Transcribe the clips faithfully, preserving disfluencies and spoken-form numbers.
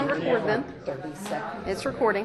record then. thirty seconds. It's recording.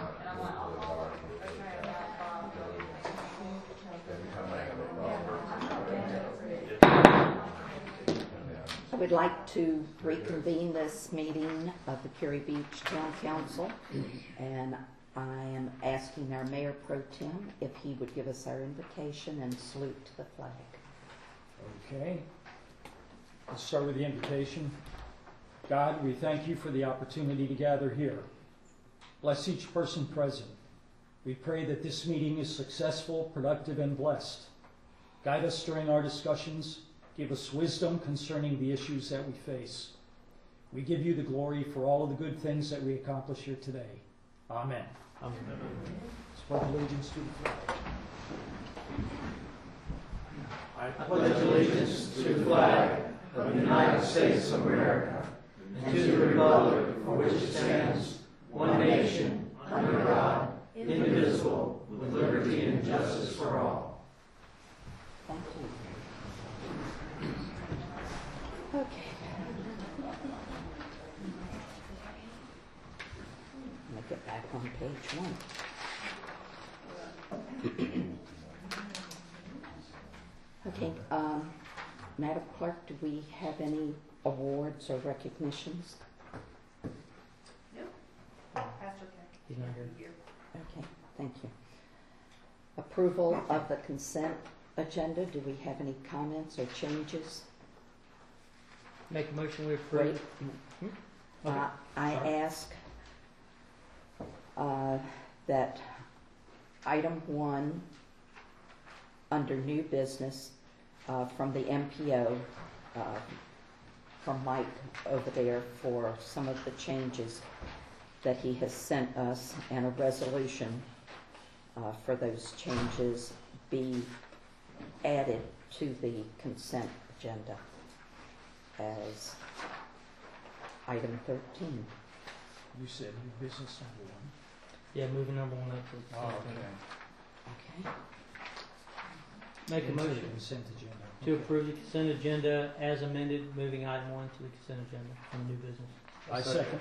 I would like to reconvene this meeting of the Cary Beach Town Council, and I am asking our Mayor Pro Tem if he would give us our invocation and salute to the flag. Okay. Let's start with the invocation. God, we thank you for the opportunity to gather here. Bless each person present. We pray that this meeting is successful, productive, and blessed. Guide us during our discussions. Give us wisdom concerning the issues that we face. We give you the glory for all of the good things that we accomplish here today. Amen. Amen. Let's pledge allegiance to the flag. I pledge allegiance to the flag of the United States of America and to the republic for which it stands, one nation, under God, indivisible, with liberty and justice for all. Thank you. Okay. I'm going to get back on page one. Okay, um, Madam Clerk, do we have any awards or recognitions? No. Pastor Ken. He's not here. Okay, thank you. Approval of the consent agenda. Do we have any comments or changes? Make a motion we approve. Wait. Okay. Uh, I Sorry. ask uh, that item one under new business uh, from the M P O, uh, from Mike over there for some of the changes that he has sent us, and a resolution uh, for those changes be added to the consent agenda as item thirteen. You said new business number one. Yeah, moving number one up. to- Oh, okay. Okay. Make a Into the motion consent agenda. to Okay. approve the consent agenda as amended, moving item one to the consent agenda on new business. I second.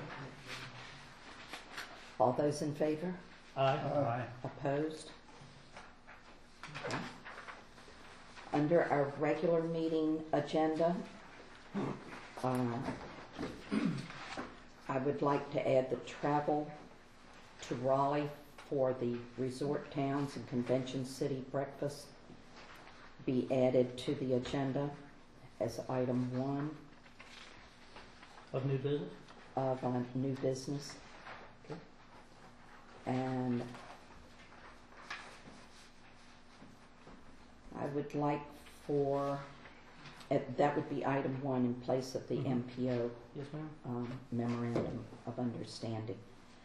All those in favor? Aye. Aye. Opposed? Okay. Under our regular meeting agenda, uh, I would like to add the travel to Raleigh for the Resort Towns and Convention City breakfast be added to the agenda as item one Of new business? of uh, new business. Okay. And I would like for, uh, that would be item one in place of the Mhm. M P O Yes, ma'am. um, memorandum of understanding.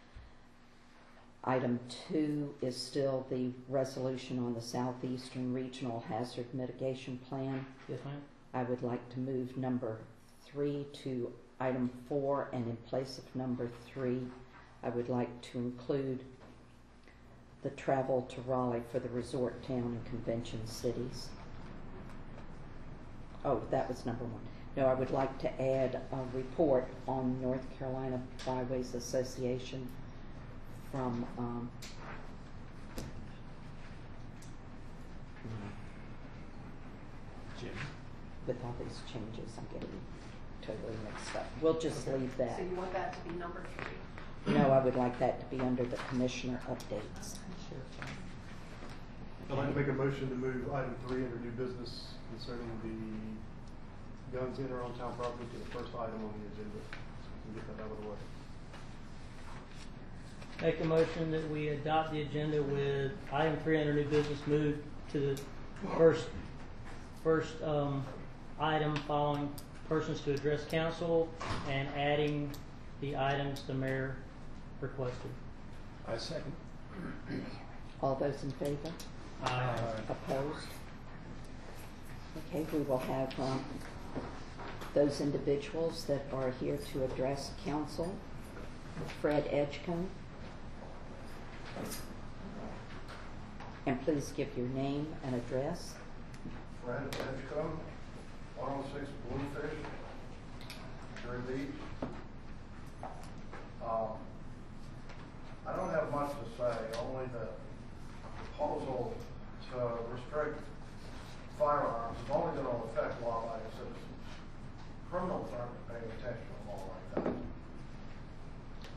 Item two is still the resolution on the Southeastern Regional Hazard Mitigation Plan. Yes, ma'am. I would like to move number three to item four, and in place of number three, I would like to include the travel to Raleigh for the resort town and convention cities. Oh, that was number one. No, I would like to add a report on North Carolina Byways Association from um, Jim. with all these changes, I'm getting totally mixed up. We'll just leave that. So you want that to be number three? No, I would like that to be under the commissioner updates. I'd like to make a motion to move item three under new business concerning the guns in or on town property to the first item on the agenda. So we can get that out of the way. Make a motion that we adopt the agenda with item three under new business moved to the first, first, um, item following persons to address council and adding the items the mayor requested. I second. All those in favor? Aye. Opposed? Okay, we will have um, those individuals that are here to address council. Fred Edgecombe. And please give your name and address. Fred Edgecombe, one oh six Bluefish, Cary Beach. Uh,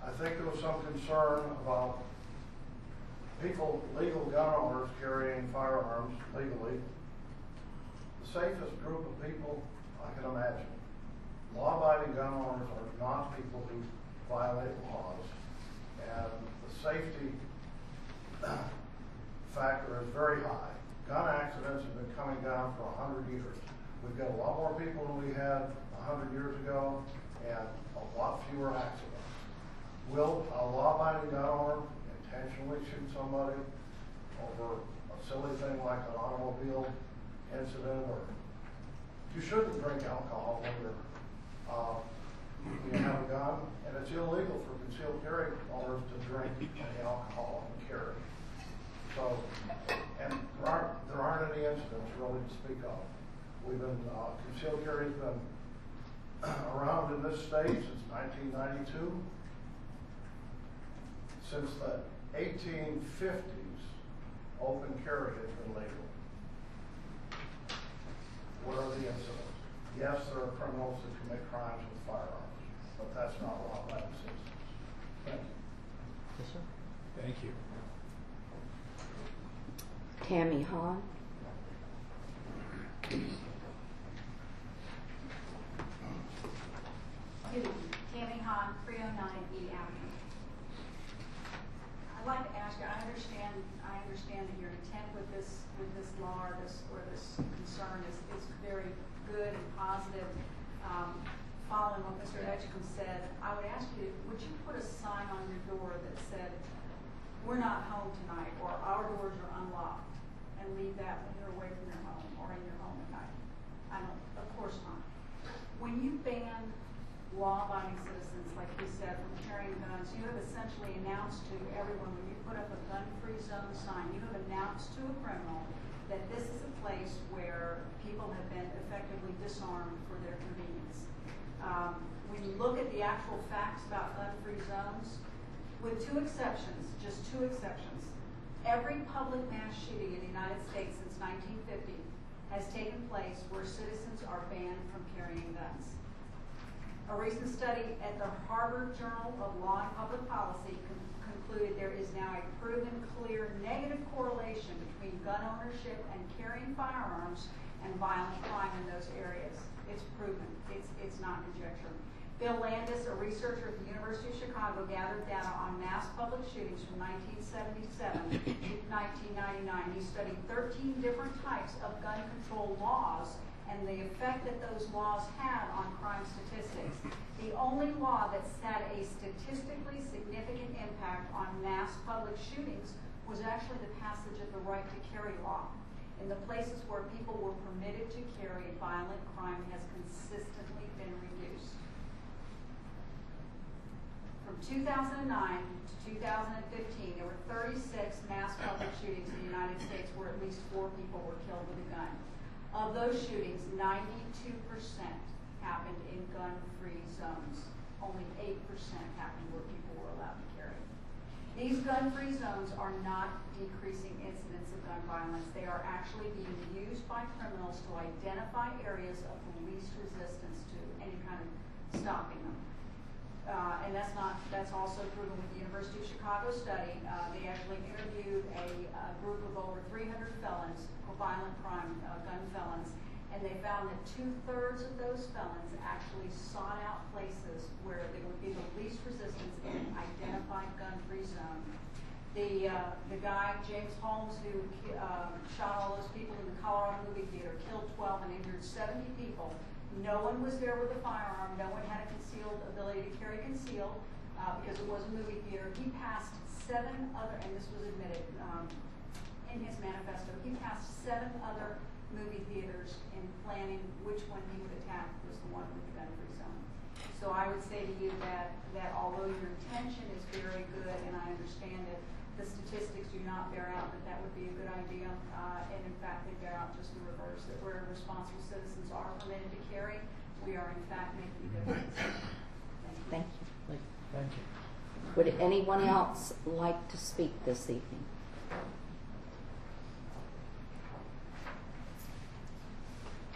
I think there was some concern about people, legal gun owners carrying firearms legally. The safest group of people I can imagine. Law-abiding gun owners are not people who violate laws, and the safety factor is very high. Gun accidents have been coming down for a hundred years. We've got a lot more people than we had a hundred years ago, and a lot fewer accidents. Will a law-abiding gun owner intentionally shoot somebody over a silly thing like an automobile incident? Or you shouldn't drink alcohol when you're uh, you have a gun, and it's illegal for concealed carry owners to drink any alcohol and carry. So, and there aren't there aren't any incidents really to speak of. We've been uh, concealed carry has been around in this state since nineteen ninety-two. Since the eighteen fifties, open carry has been legal. What are the incidents? Yes, there are criminals that commit crimes with firearms, but that's not law-abiding citizens. Thank you. Yes, sir. Thank you. Tammy Hahn. Tammy Hahn, three oh nine E Avenue. I'd like to ask you, I understand, I understand that your intent with this, with this law or this, or this concern is, is very good and positive. Um, following what Mister Edgecombe said, I would ask you, would you put a sign on your door that said, "We're not home tonight," or "Our doors are unlocked," and leave that when you're away from your home or in your home at night? I don't, of course not. When you ban law-abiding citizens, like you said, from carrying guns, you have essentially announced to everyone, when you put up a gun-free zone sign, you have announced to a criminal that this is a place where people have been effectively disarmed for their convenience. Um, when you look at the actual facts about gun-free zones, with two exceptions, just two exceptions, every public mass shooting in the United States since nineteen fifty has taken place where citizens are banned from carrying guns. A recent study at the Harvard Journal of Law and Public Policy con concluded there is now a proven clear negative correlation between gun ownership and carrying firearms and violent crime in those areas. It's proven. It's, it's not conjecture. Bill Landis, a researcher at the University of Chicago, gathered data on mass public shootings from nineteen seventy-seven to nineteen ninety-nine. He studied thirteen different types of gun control laws and the effect that those laws had on crime statistics. The only law that's had a statistically significant impact on mass public shootings was actually the passage of the right to carry law. In the places where people were permitted to carry, violent crime has consistently been reduced. From two thousand nine to two thousand fifteen, there were thirty-six mass public shootings in the United States where at least four people were killed with a gun. Of those shootings, ninety-two percent happened in gun-free zones. Only eight percent happened where people were allowed to carry. These gun-free zones are not decreasing incidents of gun violence. They are actually being used by criminals to identify areas of the least resistance to any kind of stopping them. Uh, and that's not, that's also proven with the University of Chicago study. Uh, they actually interviewed a, a group of over three hundred felons, violent crime, uh, gun felons, and they found that two-thirds of those felons actually sought out places where there would be the least resistance in an identified gun-free zone. The, uh, the guy, James Holmes, who uh, shot all those people in the Colorado movie theater, killed twelve and injured seventy people. No one was there with a firearm. No one had a concealed ability to carry concealed uh, because it was a movie theater. He passed seven other, and this was admitted um, in his manifesto, he passed seven other movie theaters in planning which one he would attack was the one with the gun-free zone. So I would say to you that, that although your intention is very good, and I understand it, the statistics do not bear out that that would be a good idea, uh, and in fact they bear out just the reverse, that where responsible citizens are permitted to carry, we are in fact making a difference. Thank you. Thank you. Thank you. Would anyone else like to speak this evening?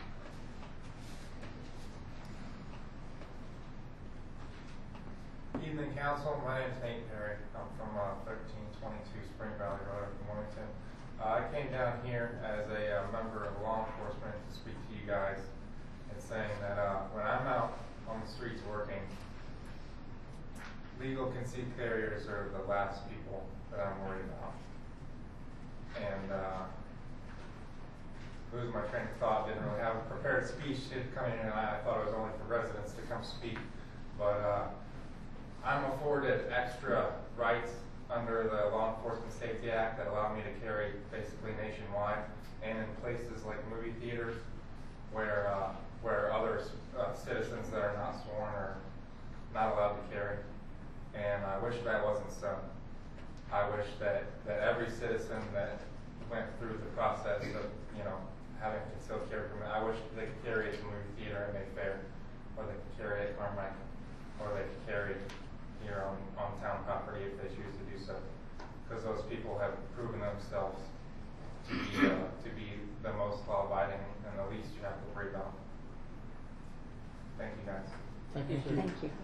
Evening, evening, Council. My name is Nate Perry. I'm from uh, thirteen twenty-two Spring Valley Road in Wilmington. Uh, I came down here as a uh, member of law enforcement to speak to you guys and saying that uh, when I'm out on the streets working, legal concealed carriers are the last people that I'm worried about. And uh, losing my train of thought, didn't really have a prepared speech coming in, and I thought it was only for residents to come speak. But uh, I'm afforded extra rights under the Law Enforcement Safety Act that allow me to carry basically nationwide, and in places like movie theaters where uh, where other uh, citizens that are not sworn are not allowed to carry. And I wish that wasn't so. I wish that, that every citizen that went through the process of, you know, having concealed carry permit, I wish they could carry it to a movie theater in Mayfair, or they could carry it at Carmike, or they could carry it here on, on town property if they choose to do so. Because those people have proven themselves to be, uh, to be the most law-abiding and the least you have to worry about. Thank you, guys. Thank you, sir. Thank you.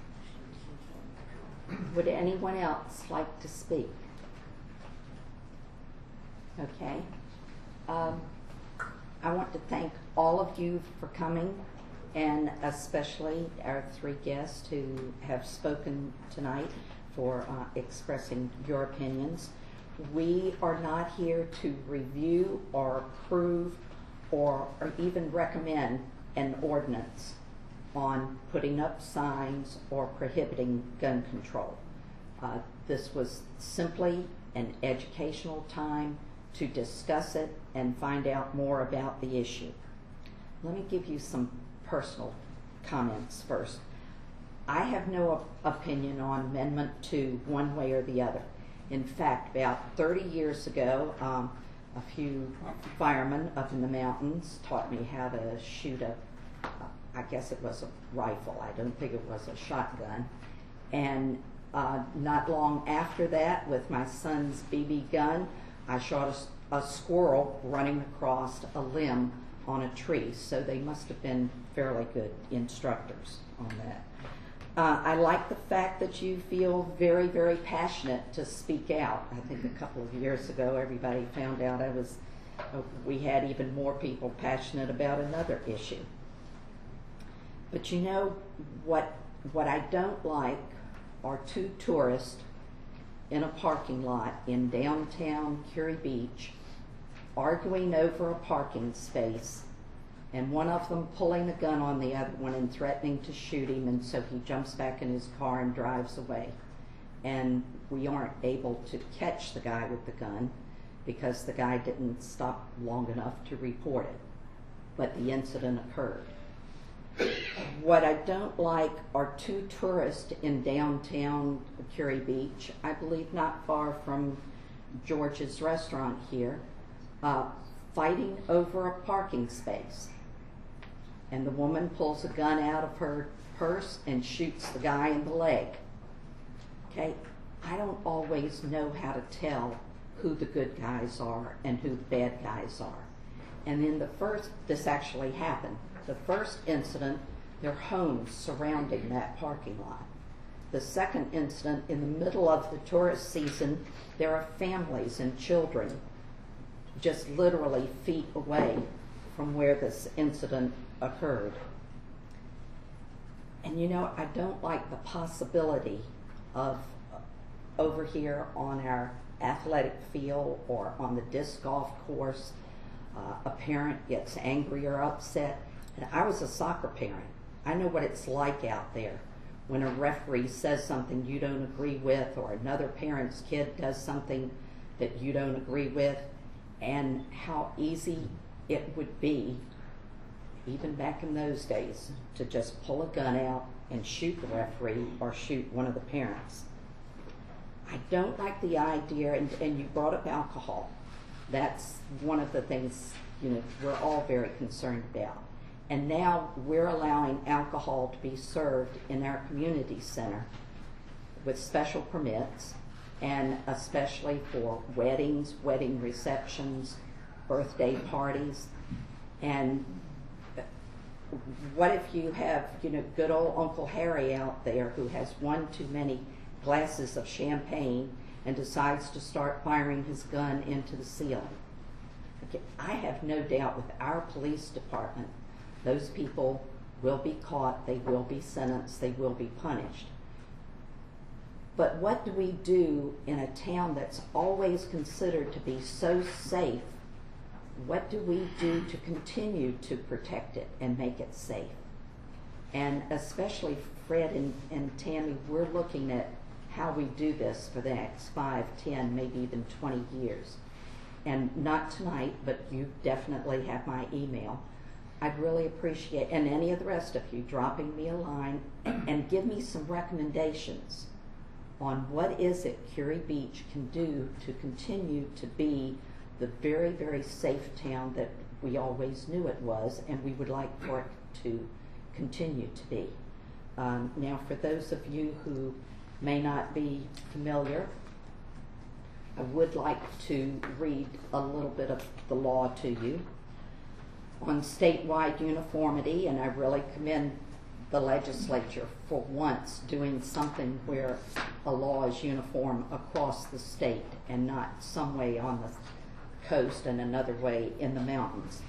Would anyone else like to speak? Okay. Um, I want to thank all of you for coming, and especially our three guests who have spoken tonight for uh, expressing your opinions. We are not here to review or approve or, or even recommend an ordinance on putting up signs or prohibiting gun control. Uh, this was simply an educational time to discuss it and find out more about the issue. Let me give you some personal comments first. I have no op- opinion on Amendment two one way or the other. In fact, about thirty years ago, um, a few firemen up in the mountains taught me how to shoot a I guess it was a rifle. I don't think it was a shotgun. And uh, not long after that, with my son's B B gun, I shot a, a squirrel running across a limb on a tree. So they must have been fairly good instructors on that. Uh, I like the fact that you feel very, very passionate to speak out. I think a couple of years ago, everybody found out I was, uh, we had even more people passionate about another issue. But you know, what what I don't like are two tourists in a parking lot in downtown Curie Beach arguing over a parking space, and one of them pulling a gun on the other one and threatening to shoot him, and so he jumps back in his car and drives away. And we aren't able to catch the guy with the gun because the guy didn't stop long enough to report it. But the incident occurred. What I don't like are two tourists in downtown Curie Beach, I believe not far from George's restaurant here, uh, fighting over a parking space. And the woman pulls a gun out of her purse and shoots the guy in the leg. Okay, I don't always know how to tell who the good guys are and who the bad guys are. And in the first, this actually happened. The first incident, there are homes surrounding that parking lot. The second incident, in the middle of the tourist season, there are families and children just literally feet away from where this incident occurred. And you know, I don't like the possibility of uh, over here on our athletic field or on the disc golf course, uh, a parent gets angry or upset. And I was a soccer parent. I know what it's like out there when a referee says something you don't agree with, or another parent's kid does something that you don't agree with, and how easy it would be, even back in those days, to just pull a gun out and shoot the referee or shoot one of the parents. I don't like the idea, and, and you brought up alcohol. That's one of the things, you know, we're all very concerned about. And now we're allowing alcohol to be served in our community center with special permits, and especially for weddings, wedding receptions, birthday parties. And what if you have, you know, good old Uncle Harry out there who has one too many glasses of champagne and decides to start firing his gun into the ceiling? Okay, I have no doubt with our police department, those people will be caught, they will be sentenced, they will be punished. But what do we do in a town that's always considered to be so safe? What do we do to continue to protect it and make it safe? And especially Fred and, and Tammy, we're looking at how we do this for the next five, ten, maybe even twenty years. And not tonight, but you definitely have my email. I'd really appreciate, and any of the rest of you, dropping me a line and, and give me some recommendations on what is it Curie Beach can do to continue to be the very, very safe town that we always knew it was, and we would like for it to continue to be. Um, now, for those of you who may not be familiar, I would like to read a little bit of the law to you on statewide uniformity, and I really commend the legislature for once doing something where a law is uniform across the state and not some way on the coast and another way in the mountains.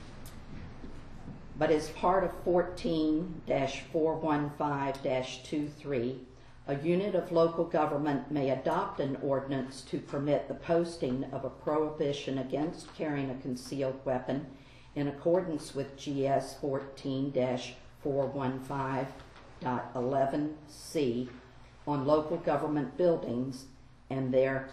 But as part of fourteen dash four one five dash twenty-three, a unit of local government may adopt an ordinance to permit the posting of a prohibition against carrying a concealed weapon in accordance with G S fourteen dash four one five point eleven C on local government buildings and their,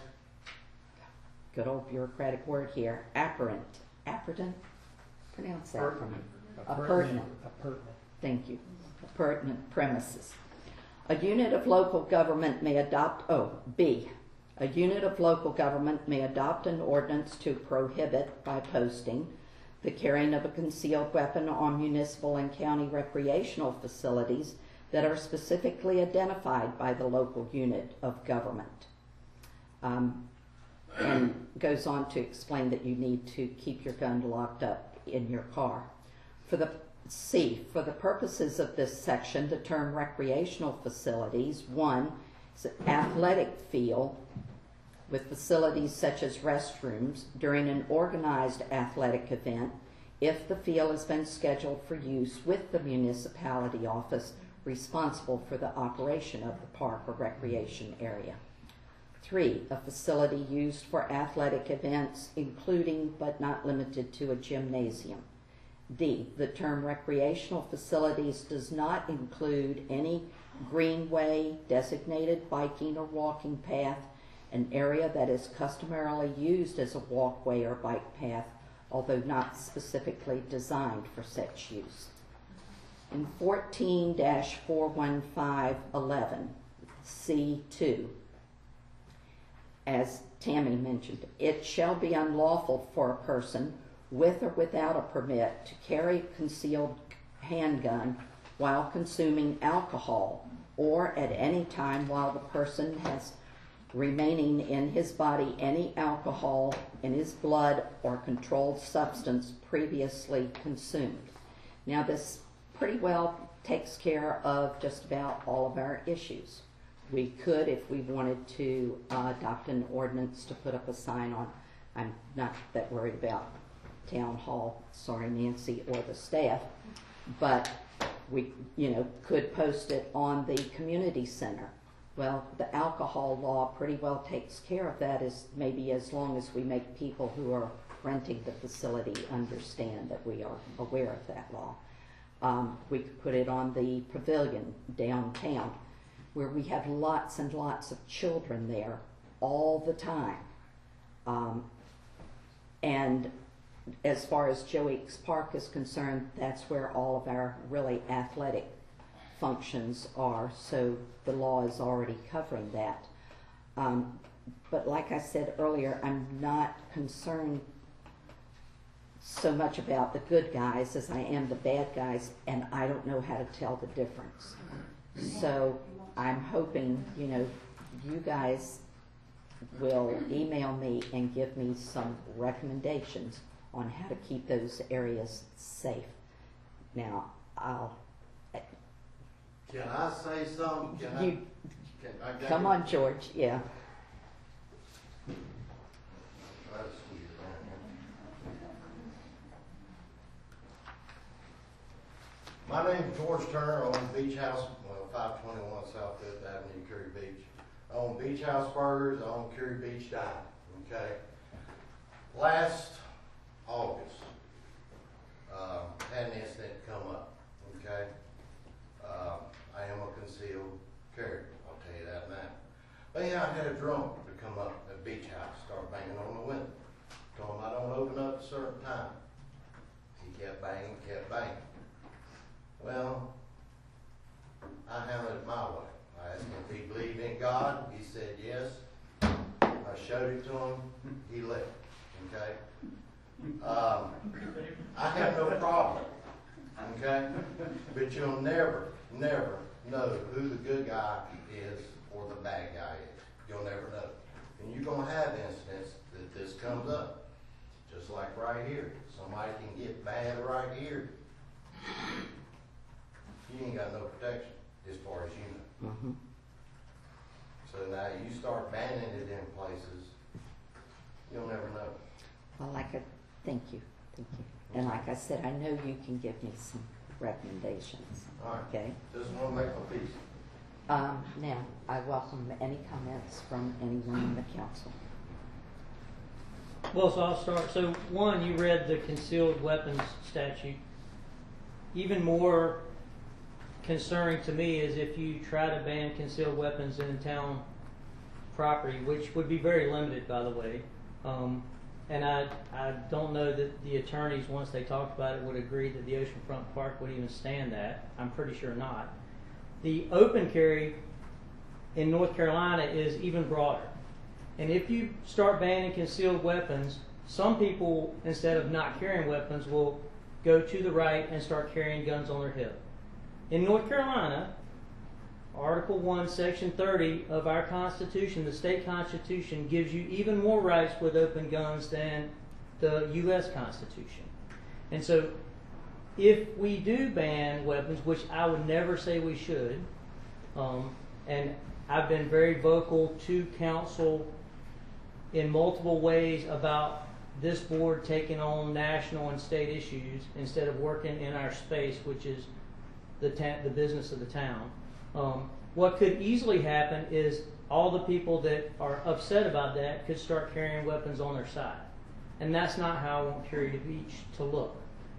good old bureaucratic word here, apparent, apparent, pronounce that for me. Appurtenant. Appurtenant. Thank you. Appurtenant premises. A unit of local government may adopt, oh, B. A unit of local government may adopt an ordinance to prohibit, by posting, the carrying of a concealed weapon on municipal and county recreational facilities that are specifically identified by the local unit of government. Um, and goes on to explain that you need to keep your gun locked up in your car. For the C, for the purposes of this section, the term recreational facilities, one, is an athletic field with facilities such as restrooms during an organized athletic event if the field has been scheduled for use with the municipality office responsible for the operation of the park or recreation area. Three, a facility used for athletic events, including but not limited to a gymnasium. D, the term recreational facilities does not include any greenway, designated biking or walking path, an area that is customarily used as a walkway or bike path, although not specifically designed for such use. In fourteen dash four one five eleven, C two, as Tammy mentioned, it shall be unlawful for a person with or without a permit to carry a concealed handgun while consuming alcohol or at any time while the person has remaining in his body any alcohol in his blood or controlled substance previously consumed. Now this pretty well takes care of just about all of our issues. We could, if we wanted to, uh, adopt an ordinance to put up a sign on. I'm not that worried about town hall, sorry Nancy, or the staff, but we, you know, could post it on the community center. Well, the alcohol law pretty well takes care of that, as maybe as long as we make people who are renting the facility understand that we are aware of that law. Um, we could put it on the pavilion downtown, where we have lots and lots of children there all the time. Um, and as far as Joe Eakes Park is concerned, that's where all of our really athletic functions are, so the law is already covering that. Um, but like I said earlier, I'm not concerned so much about the good guys as I am the bad guys, and I don't know how to tell the difference. So I'm hoping, you know, you guys will email me and give me some recommendations on how to keep those areas safe. Now, I'll, Can I say something? Can I? you, Can I get come it? on, George, yeah. Try to squeeze it around here. My name's George Turner. I own Beach House, well, five twenty-one South Fifth Avenue, Curry Beach. I own Beach House Burgers. I own Curry Beach Dining. Okay. Last August, uh, had an incident come up. Okay. Uh, I am a concealed carrier. I'll tell you that now. But yeah, I had a drunk to come up at Beach House, start banging on the window. Told him I don't open up at a certain time. He kept banging, kept banging. Well, I handled it my way. I asked him if he believed in God. He said yes. I showed it to him. He left. Okay? Um, I have no problem. Okay? But you'll never, never know who the good guy is or the bad guy is. You'll never know. And you're going to have incidents that this comes up. Just like right here. Somebody can get bad right here. You ain't got no protection as far as you know. Mm-hmm. So now you start banning it in places, you'll never know. Well, like I, thank you, thank you. And like I said, I know you can give me some recommendations, All right. okay? Just want to make my peace. Um, now, I welcome any comments from anyone in the council. Well, so I'll start. So one, you read the concealed weapons statute. Even more concerning to me is if you try to ban concealed weapons in town property, which would be very limited, by the way. Um, and I, I don't know that the attorneys, once they talked about it, would agree that the Oceanfront Park would even stand that. I'm pretty sure not. The open carry in North Carolina is even broader. And if you start banning concealed weapons, some people, instead of not carrying weapons, will go to the right and start carrying guns on their hip. In North Carolina, Article one, Section thirty of our Constitution, the state Constitution, gives you even more rights with open guns than the U S Constitution. And so, if we do ban weapons, which I would never say we should, um, and I've been very vocal to council in multiple ways about this board taking on national and state issues instead of working in our space, which is the ta- the business of the town. Um, what could easily happen is all the people that are upset about that could start carrying weapons on their side. And that's not how I want Curry Beach to look.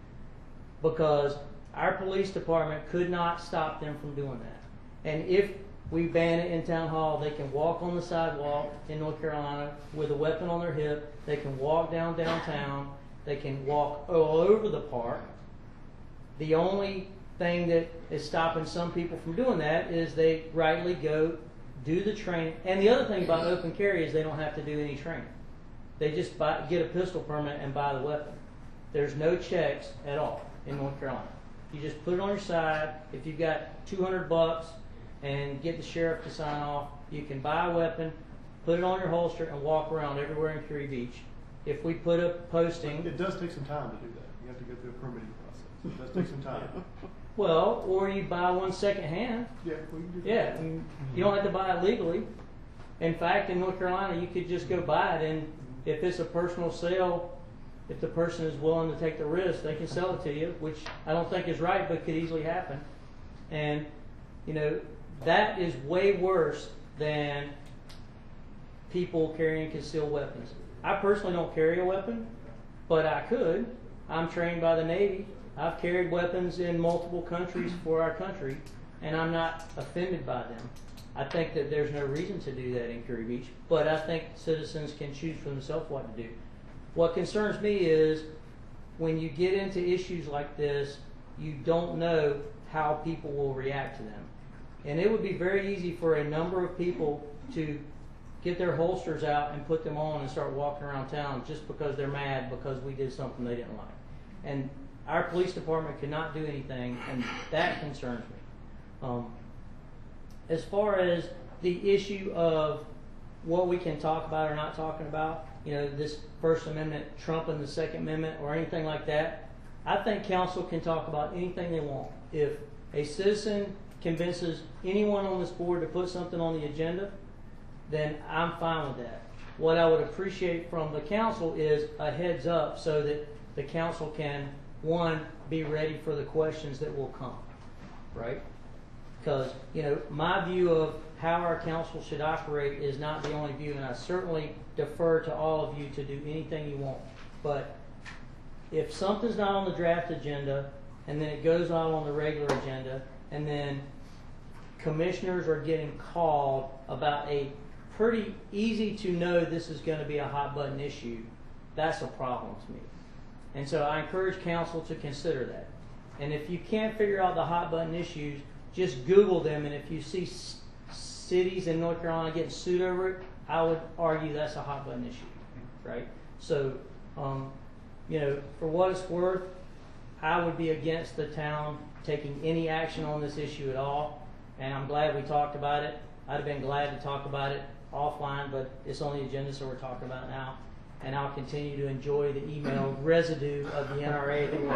Because our police department could not stop them from doing that. And if we ban it in town hall, they can walk on the sidewalk in North Carolina with a weapon on their hip. They can walk down downtown. They can walk all over the park. The only thing that is stopping some people from doing that is they rightly go do the training. And the other thing about open carry is they don't have to do any training. They just buy, get a pistol permit and buy the weapon. There's no checks at all in North Carolina. You just put it on your side. If you've got two hundred bucks and get the sheriff to sign off, you can buy a weapon, put it on your holster, and walk around everywhere in Curry Beach. If we put a posting... It does take some time to do that. You have to go through a permitting process. It does take some time. Well, or you buy one second hand. Yeah, we can do that. Yeah, I mean, you don't have to buy it legally. In fact, in North Carolina, you could just go buy it, and if it's a personal sale, if the person is willing to take the risk, they can sell it to you, which I don't think is right, but could easily happen. And, you know, that is way worse than people carrying concealed weapons. I personally don't carry a weapon, but I could. I'm trained by the Navy. I've carried weapons in multiple countries for our country, and I'm not offended by them. I think that there's no reason to do that in Curry Beach, but I think citizens can choose for themselves what to do. What concerns me is when you get into issues like this, you don't know how people will react to them. And it would be very easy for a number of people to get their holsters out and put them on and start walking around town just because they're mad because we did something they didn't like. And our police department cannot do anything, and that concerns me. Um, as far as the issue of what we can talk about or not talking about, you know, this First Amendment trumping the Second Amendment or anything like that, I think council can talk about anything they want. If a citizen convinces anyone on this board to put something on the agenda, then I'm fine with that. What I would appreciate from the council is a heads up so that the council can, one, be ready for the questions that will come, right? Because, you know, my view of how our council should operate is not the only view, and I certainly defer to all of you to do anything you want. But if something's not on the draft agenda, and then it goes out on the regular agenda, and then commissioners are getting called about a pretty easy to know this is going to be a hot button issue, that's a problem to me. And so I encourage council to consider that. And if you can't figure out the hot button issues, just Google them, and if you see s- cities in North Carolina getting sued over it, I would argue that's a hot button issue, right? So, um, you know, for what it's worth, I would be against the town taking any action on this issue at all, and I'm glad we talked about it. I'd have been glad to talk about it offline, but it's on the agenda, so we're talking about it now. And I'll continue to enjoy the email residue of the N R A that we'll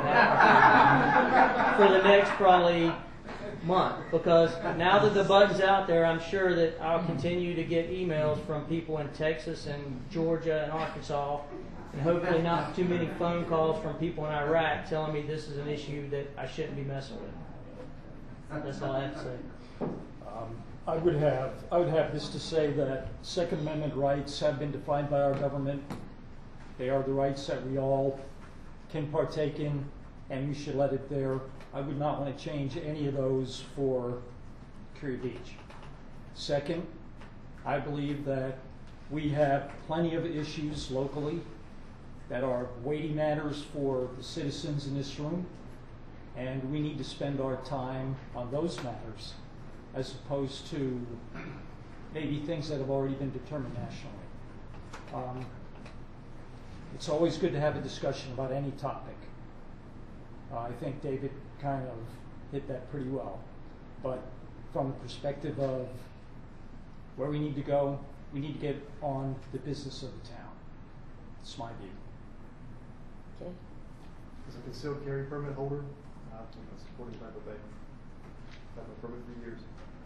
have for the next probably month, because now that the button's out there, I'm sure that I'll continue to get emails from people in Texas and Georgia and Arkansas, and hopefully not too many phone calls from people in Iraq telling me this is an issue that I shouldn't be messing with. That's all I have to say. Um, I would have, I would have this to say that Second Amendment rights have been defined by our government. They are the rights that we all can partake in, and we should let it there. I would not want to change any of those for Curie Beach. Second, I believe that we have plenty of issues locally that are weighty matters for the citizens in this room, and we need to spend our time on those matters as opposed to maybe things that have already been determined nationally. Um, it's always good to have a discussion about any topic. Uh, I think David kind of hit that pretty well. But from the perspective of where we need to go, we need to get on the business of the town. It's my view. Okay. As a concealed carry permit holder, I think that's supporting type of thing. I've had a permit for years.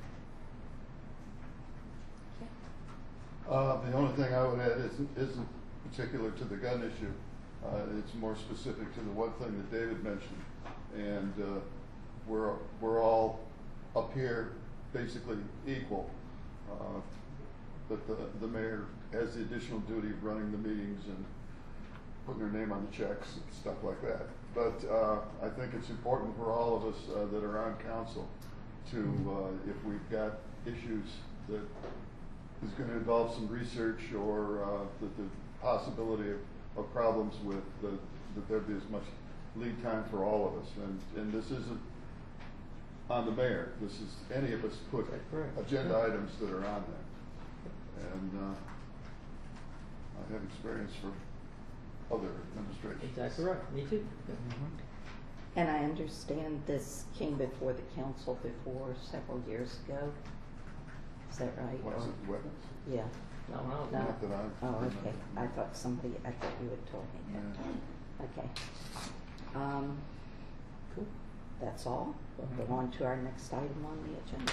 Uh, the only thing I would add isn't, isn't particular to the gun issue. Uh, it's more specific to the one thing that David mentioned. And uh, we're, we're all up here basically equal. Uh, but the, the mayor has the additional duty of running the meetings and putting her name on the checks and stuff like that. But uh, I think it's important for all of us uh, that are on council to, uh, if we've got issues that is going to involve some research or uh, the, the possibility of, of problems with, the, that there be as much lead time for all of us. And, and this isn't on the mayor. This is any of us put agenda items that are on there. And uh, I have experience for other administrations. Exactly right. Me too. Mm-hmm. And I understand this came before the council before several years ago. Is that right? Was Or- it weapons? Yeah. No, no. No. Not that I Oh, okay. remember. I thought somebody, I thought you had told me that. Okay. Um, cool. That's all. We'll go on to our next item on the agenda.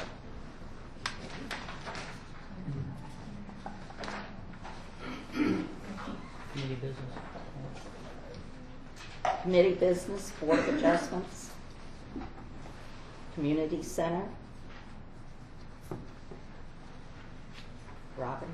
Community business. Committee business, Board of Adjustments, Community Center. Robin?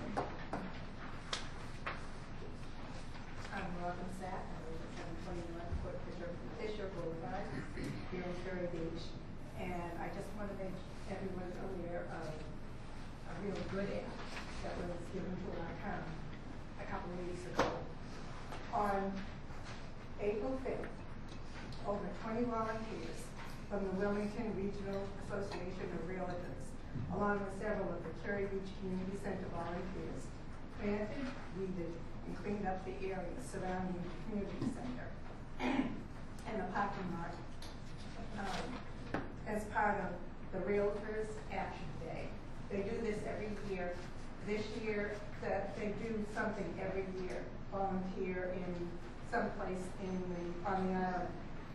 I'm Robin Sapp. I live at seven twenty-one Fort Fisher, Fisher Boulevard here in Cherry Beach. And I just want to make everyone aware of a real good act that was given to our town a couple of weeks ago. On April fifth, over twenty volunteers from the Wilmington Regional Association of Realtors, along with several of the Cherry Beach Community Center volunteers, planted, weeded, and cleaned up the area surrounding the community center and the parking lot um, as part of the Realtors Action Day. They do this every year. This year, that they do something every year, volunteer in some place in the, on the island.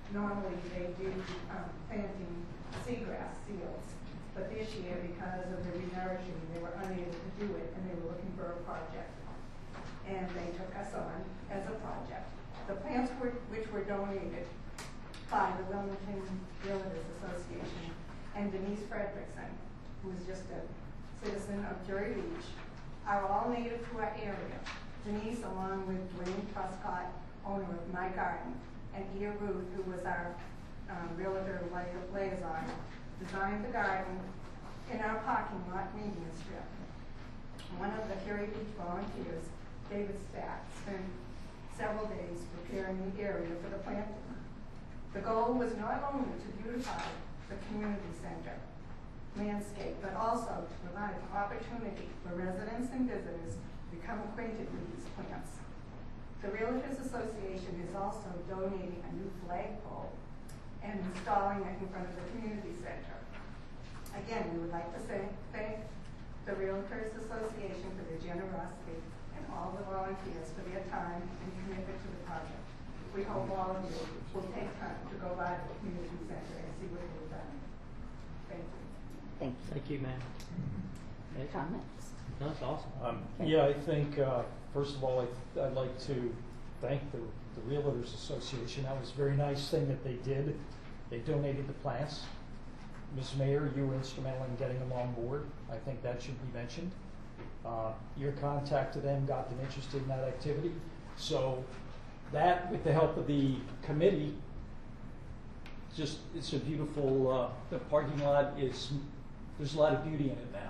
normally they do um, planting seagrass fields, but this year, because of the renourishing, they were unable to do it, and they were looking for a project. And they took us on as a project. The plants were, which were donated by the Wilmington Realtors Association and Denise Fredrickson, who is just a citizen of Drury Beach, are all native to our area. Denise, along with Dwayne Truscott, owner of My Garden, and Ida Ruth, who was our um, realtor liaison, designed the garden in our parking lot median strip. One of the Drury Beach volunteers, David Stack, spent several days preparing the area for the planting. The goal was not only to beautify the community center landscape, but also to provide an opportunity for residents and visitors to become acquainted with these plants. The Realtors Association is also donating a new flagpole and installing it in front of the community center. Again, we would like to say, thank the Realtors Association for their generosity and all the volunteers for their time and commitment to the project. We hope all of you will take time to go by the community center and see what we've done. Thank you. Thank you. Thank you, ma'am. Any comments? No, that's awesome. Um, yeah, I think, uh, first of all, I, I'd like to thank the, the Realtors Association. That was a very nice thing that they did. They donated the plants. Miz Mayor, you were instrumental in getting them on board. I think that should be mentioned. Uh, your contact to them got them interested in that activity. So that, with the help of the committee, just, it's a beautiful, uh, the parking lot is, there's a lot of beauty in it now.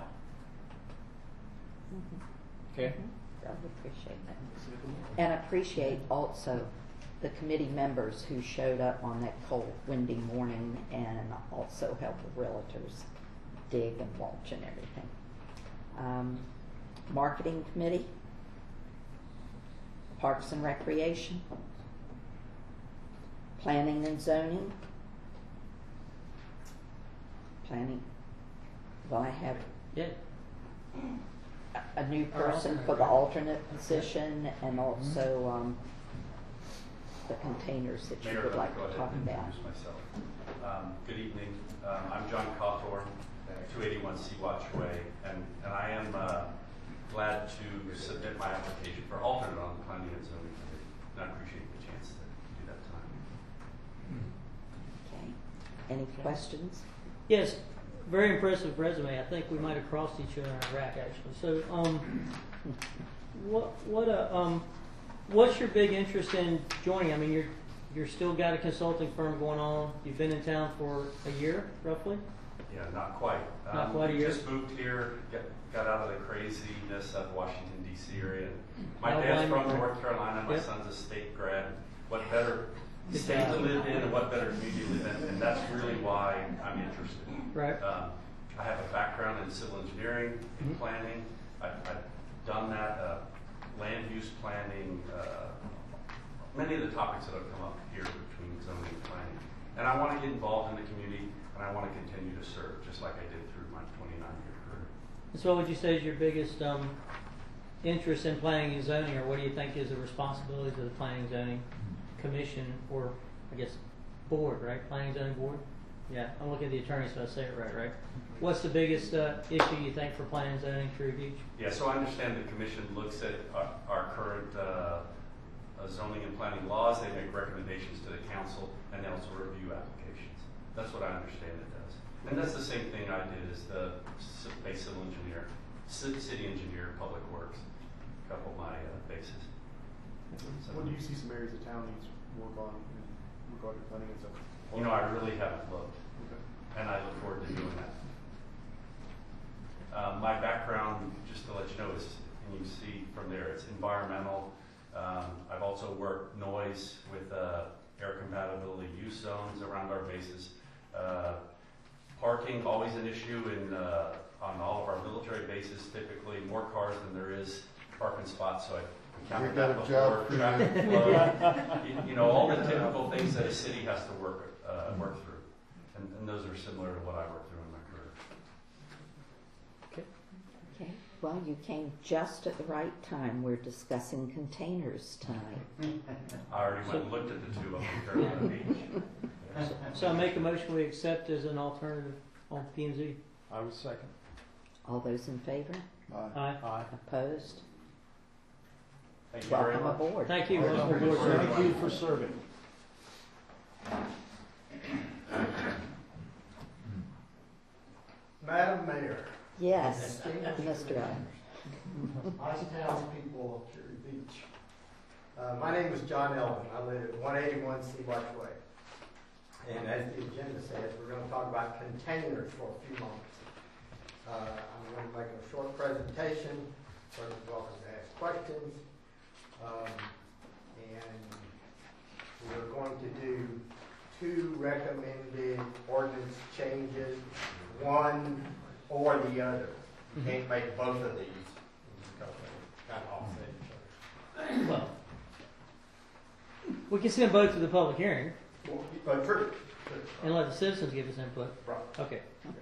Mm-hmm. Okay? I would appreciate that. And appreciate also the committee members who showed up on that cold, windy morning and also helped the realtors dig and mulch and everything. Um, marketing committee, Parks and Recreation, Planning and Zoning, Planning. Well, I have Yeah. a, a new Our person alternate, for the right? alternate position, and also um, the containers that you Mayor, would let like me go to ahead talk and about. introduce myself. Um, good evening. Um, I'm John Cawthorn, two eighty-one Sea Watch Way, and, and I am uh, glad to submit my application for alternate on the Planning and Zoning Committee. And I appreciate the chance to do that time. Okay. Any questions? Yes, very impressive resume. I think we might have crossed each other in Iraq, actually. So, um, what, what, uh, um, what's your big interest in joining? I mean, you're, you're still got a consulting firm going on. You've been in town for a year, roughly. Yeah, not quite. Not um, quite a year. Just moved here, got, got out of the craziness of Washington, D C area. My Don't dad's blame from me. North Carolina. My Yep. son's a state grad. What better Good state to job. live in and what better community to live in? And that's really why I'm interested. Right. Um, I have a background in civil engineering, in Mhm. planning. I, I've done that, uh, land use planning, uh, many of the topics that have come up here between zoning and planning. And I want to get involved in the community, and I want to continue to serve, just like I did through my twenty-nine year career. So what would you say is your biggest um, interest in planning and zoning, or what do you think is the responsibilities of the Planning and Zoning Commission, or I guess board, right? Planning and Zoning Board? Yeah, I'm looking at the attorney, so I say it right, right? What's the biggest uh, issue you think for Planning and Zoning, Drury Beach? Yeah, so I understand the commission looks at our, our current uh, uh, zoning and planning laws. They make recommendations to the council, and they also review applications. That's what I understand it does. And that's the same thing I did as the c- base civil engineer, ci- city engineer, public works, a couple of my uh, bases. So, What do you see some areas of town needs work on in regard to planning and stuff? you know, I really haven't looked, Okay. and I look forward to doing that. Uh, my background, just to let you know, is, and you see from there, it's environmental. Um, I've also worked noise with uh, air compatibility use zones around our bases. Uh, parking, always an issue in uh, on all of our military bases. Typically, more cars than there is parking spots. So I We counted got that a before. job for you. Traffic flow, you, you know, all the typical things that a city has to work uh, work through, and, and those are similar to what I worked through in my career. Okay. Well, you came just at the right time. We're discussing containers tonight. I already went and looked at the two up in Carolina Beach. So I make a motion we accept as an alternative on P and Z. I would second. All those in favor? Aye. Aye. Aye. Opposed? Thank you very Welcome much. aboard. Thank you. Welcome aboard, sir. Thank you for serving. Madam Mayor, Yes, Mister Allen. nice townspeople of Cherry Beach. Uh, my name is John Elvin. I live at one eighty-one Sea Watch Way. And as the agenda says, we're going to talk about containers for a few moments. Uh, I'm going to make a short presentation. First of all, to ask questions. Um, and we're going to do two recommended ordinance changes, one or the other. You can't make both of these because they kind of offset each other. Well, we can send both to the public hearing Well, But true. true. and let the citizens give us input. Right. Okay.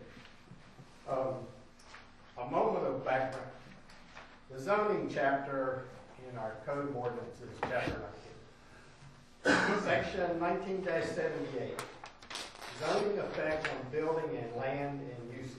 Um, a moment of background. The zoning chapter in our code of ordinance is chapter nineteen. Section nineteen seventy-eight. Zoning effect on building and land and uses.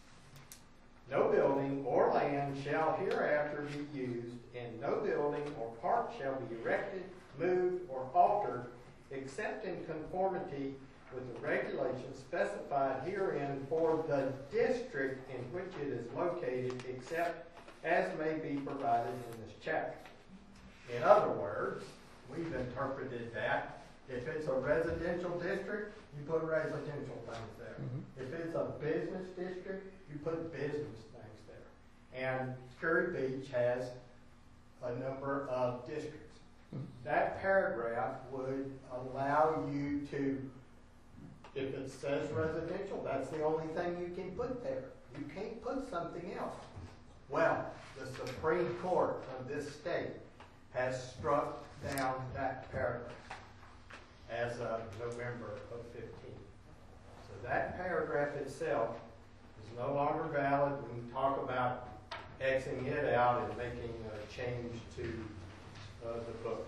No building or land shall hereafter be used, and no building or park shall be erected, moved, or altered except in conformity with the regulations specified herein for the district in which it is located, except as may be provided in this chapter. In other words, we've interpreted that if it's a residential district, you put residential things there. Mhm. If it's a business district, you put business things there. And Curry Beach has a number of districts. That paragraph would allow you to, if it says residential, that's the only thing you can put there. You can't put something else. Well, the Supreme Court of this state has struck down that paragraph as of November of fifteen. So that paragraph itself is no longer valid. We can talk about Xing it out and making a change to uh, the book,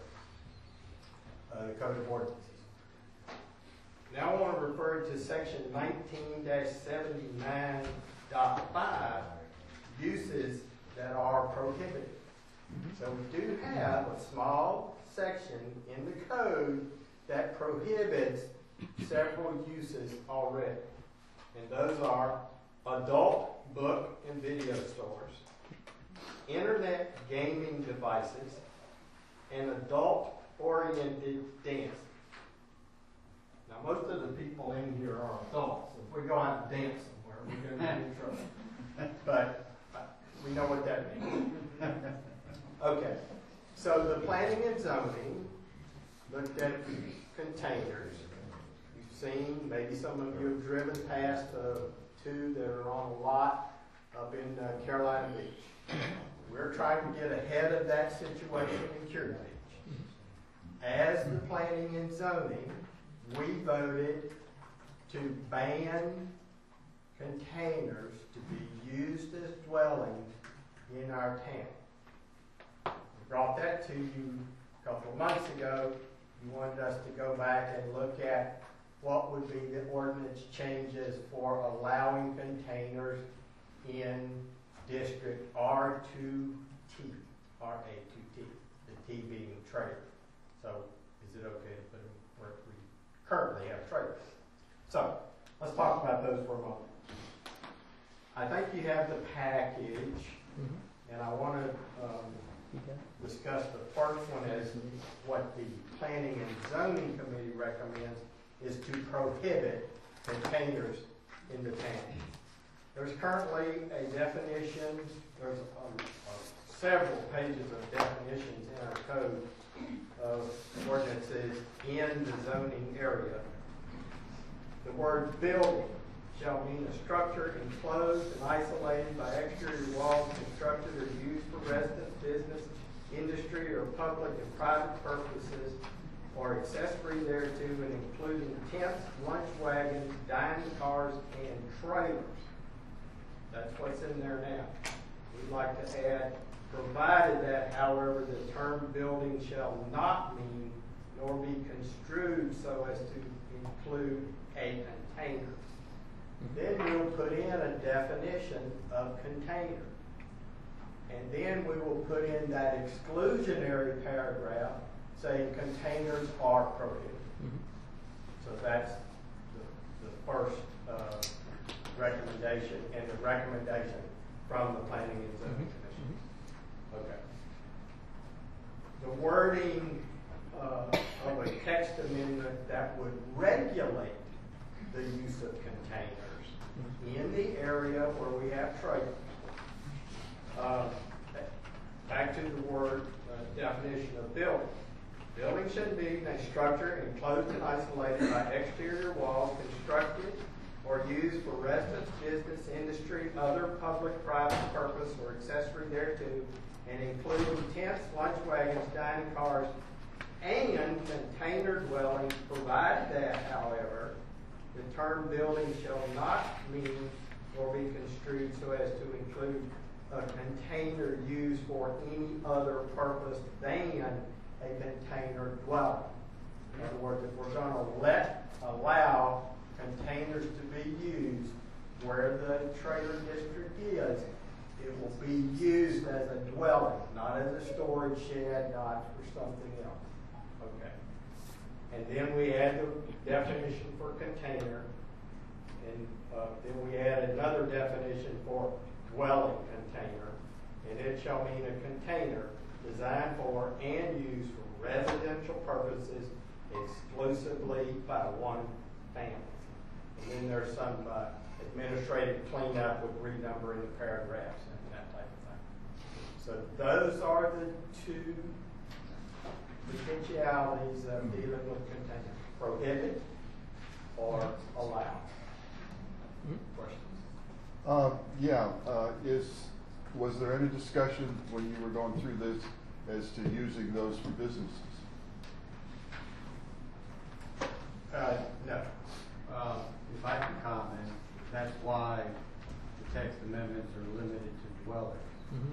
uh, the Code of Ordinances. Now I want to refer to section nineteen seventy-nine point five, uses that are prohibited. So we do have a small section in the code that prohibits several uses already. And those are adult book and video stores, internet gaming devices, and adult-oriented dancing. Now, most of the people in here are adults. If we go out and dance somewhere, we're going to get in trouble. But uh, we know what that means. Okay, so the planning and zoning looked at containers. You've seen, maybe some of you have driven past uh, two that are on a lot up in uh, Carolina Beach. We're trying to get ahead of that situation in Curry Beach. As the planning and zoning, we voted to ban containers to be used as dwellings in our town. We brought that to you a couple of months ago. You wanted us to go back and look at what would be the ordinance changes for allowing containers in District R two T, R A two T, the T being trailer. So is it okay to put them where we currently have trailers? So let's talk about those for a moment. I think you have the package, Mhm. and I want to um, discuss the first one as what the Planning and Zoning Committee recommends is to prohibit containers in the town. There's currently a definition, there's um, uh, several pages of definitions in our code of ordinances in the zoning area. The word building shall mean a structure enclosed and isolated by exterior walls constructed or used for residence, business, industry, or public and private purposes, or accessory thereto, and including tents, lunch wagons, dining cars, and trailers. That's what's in there now. We'd like to add, provided that, however, the term building shall not mean nor be construed so as to include a container. Then we'll put in a definition of container. And then we will put in that exclusionary paragraph saying containers are prohibited. Mhm. So that's the, the first uh, recommendation, and the recommendation from the Planning and Zoning Commission. Okay. The wording uh, of a text amendment that would regulate the use of containers in the area where we have trailers. Uh, back to the word uh, definition of building. Building should be a structure enclosed and isolated by exterior walls constructed or used for residence, business, industry, other public, private purpose, or accessory thereto, and including tents, lunch wagons, dining cars, and container dwellings, provided that, however, the term building shall not mean or be construed so as to include a container used for any other purpose than a container dwelling. In other words, if we're going to let allow containers to be used where the trailer district is, it will be used as a dwelling, not as a storage shed, not for something else. Okay. And then we add the definition for container, and uh, then we add another definition for dwelling container, and it shall mean a container designed for and used for residential purposes exclusively by one family. And then there's some uh, administrative cleanup with renumbering the paragraphs and that type of thing. So those are the two potentialities of dealing with containers: prohibit or allow. Questions? Uh, yeah, uh, is, was there any discussion when you were going through this as to using those for businesses? Uh, no. Uh, if I can comment, that's why the text amendments are limited to dwellings. Mhm.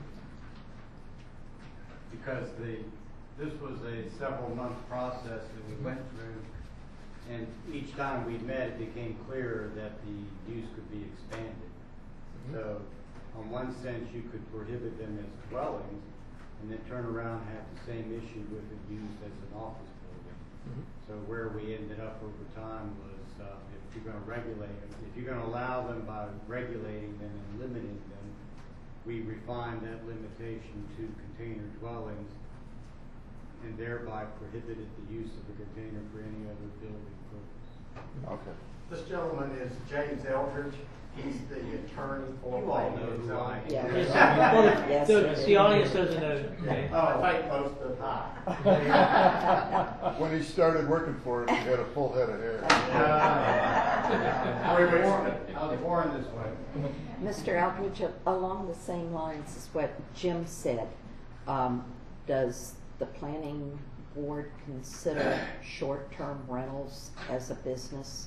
Because the, this was a several month process that we went through, and each time we met, it became clearer that the use could be expanded. So, on one sense, you could prohibit them as dwellings, and then turn around and have the same issue with it used as an office building. Mhm. So where we ended up over time was, uh, if you're going to regulate them, if you're going to allow them by regulating them and limiting them, we refined that limitation to container dwellings, and thereby prohibited the use of the container for any other building purpose. Okay. This gentleman is James Eldridge. He's the attorney for You all know who I am. Yeah. Well, Yes. the, the audience doesn't know. Okay. Oh, thank most of the time. When he started working for it, he had a full head of hair. I was born, I was born this way. Mister Aldridge, along the same lines as what Jim said, um, does the planning board consider short-term rentals as a business?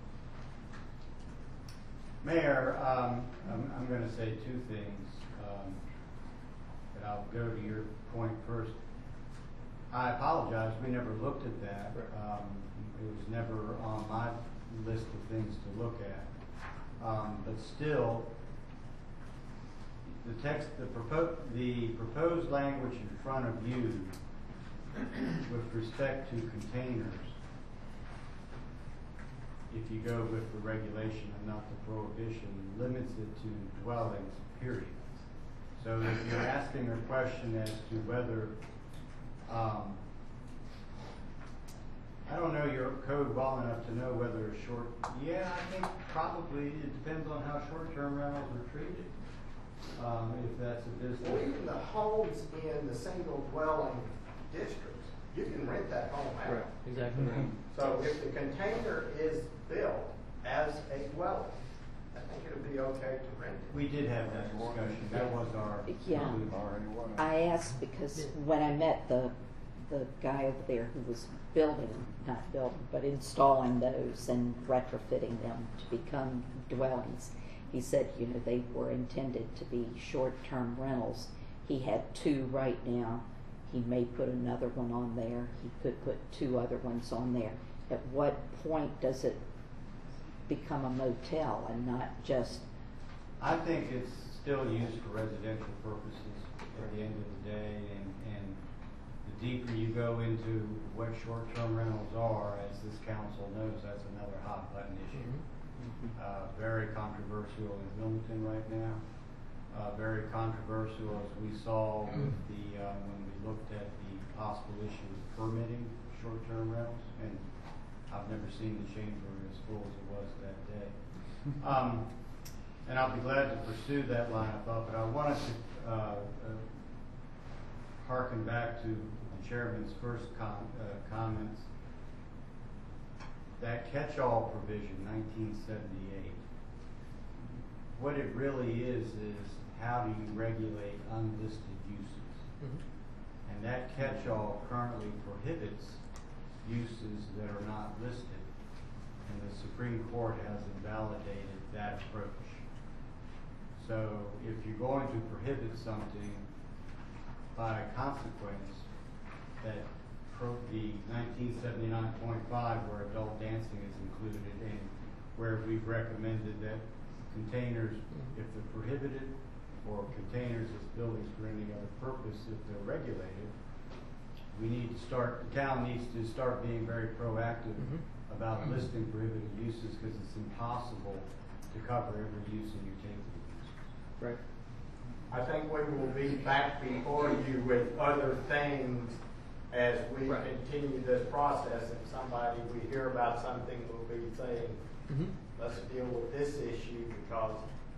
Mayor, um, I'm, I'm going to say two things, um, but I'll go to your point first. I apologize, we never looked at that. Um, it was never on my list of things to look at. Um, but still, the text, the, propo the proposed language in front of you with respect to containers, if you go with the regulation and not the prohibition, limits it to dwellings, period. So if you're asking a question as to whether, um, I don't know your code well enough to know whether a short, yeah, I think probably it depends on how short-term rentals are treated. Um, if that's a business. Well, even the homes in the single dwelling districts, you can rent that home out. Right. Exactly. Mhm. So if the container is built as a dwelling, I think it'll be okay to rent it. We did have that discussion. That was our. Yeah. I asked because when I met the the guy over there who was building, not building, but installing those and retrofitting them to become dwellings, he said, you know, they were intended to be short-term rentals. He had two right now, He may put another one on there. He could put two other ones on there. At what point does it become a motel and not just? I think it's still used for residential purposes at the end of the day, and, and the deeper you go into what short-term rentals are, as this council knows, that's another hot button issue. Mm-hmm. Uh, very controversial in Wilmington right now. Uh, very controversial as we saw with the, uh, when we looked at the possible issue of permitting short-term rentals, and I've never seen the chamber as full as it was that day. Um, and I'll be glad to pursue that line of thought, but I wanted to uh, uh, harken back to the chairman's first com uh, comments. That catch-all provision, nineteen seventy-eight, what it really is is how do you regulate unlisted uses? Mm-hmm. And that catch-all currently prohibits uses that are not listed, and the Supreme Court has invalidated that approach. So if you're going to prohibit something by consequence, that pro the nineteen seventy-nine point five, where adult dancing is included, and where we've recommended that containers, if they're prohibited, or containers as buildings for any other purpose, if they're regulated, we need to start, the town needs to start being very proactive Mm-hmm. about listing prohibited uses, because it's impossible to cover every use in utility uses. Right. I think we will be back before you with other things as we Right. continue this process, and somebody, we hear about something, will be saying, Mm-hmm. let's deal with this issue, because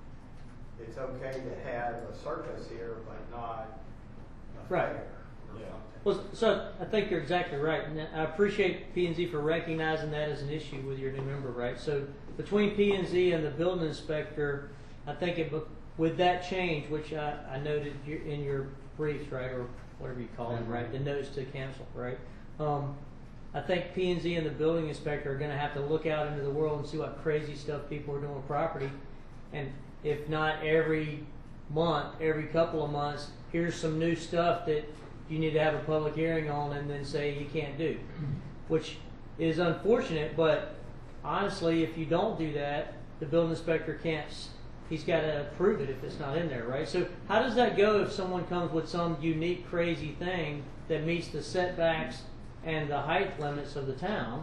it's okay to have a circus here, but not a Right. fair or Yeah. something. Well, so I think you're exactly right, and I appreciate P and Z for recognizing that as an issue with your new member, right? So between P and Z and the building inspector, I think it, with that change, which I, I noted you- in your briefs, right, or whatever you call them, right, the notes to council, right? Um, I think P and Z and the building inspector are going to have to look out into the world and see what crazy stuff people are doing with property, and if not every month, every couple of months, here's some new stuff that you need to have a public hearing on and then say you can't do, which is unfortunate, but honestly, if you don't do that, the building inspector can't, he's got to approve it if it's not in there, right? So how does that go if someone comes with some unique, crazy thing that meets the setbacks and the height limits of the town?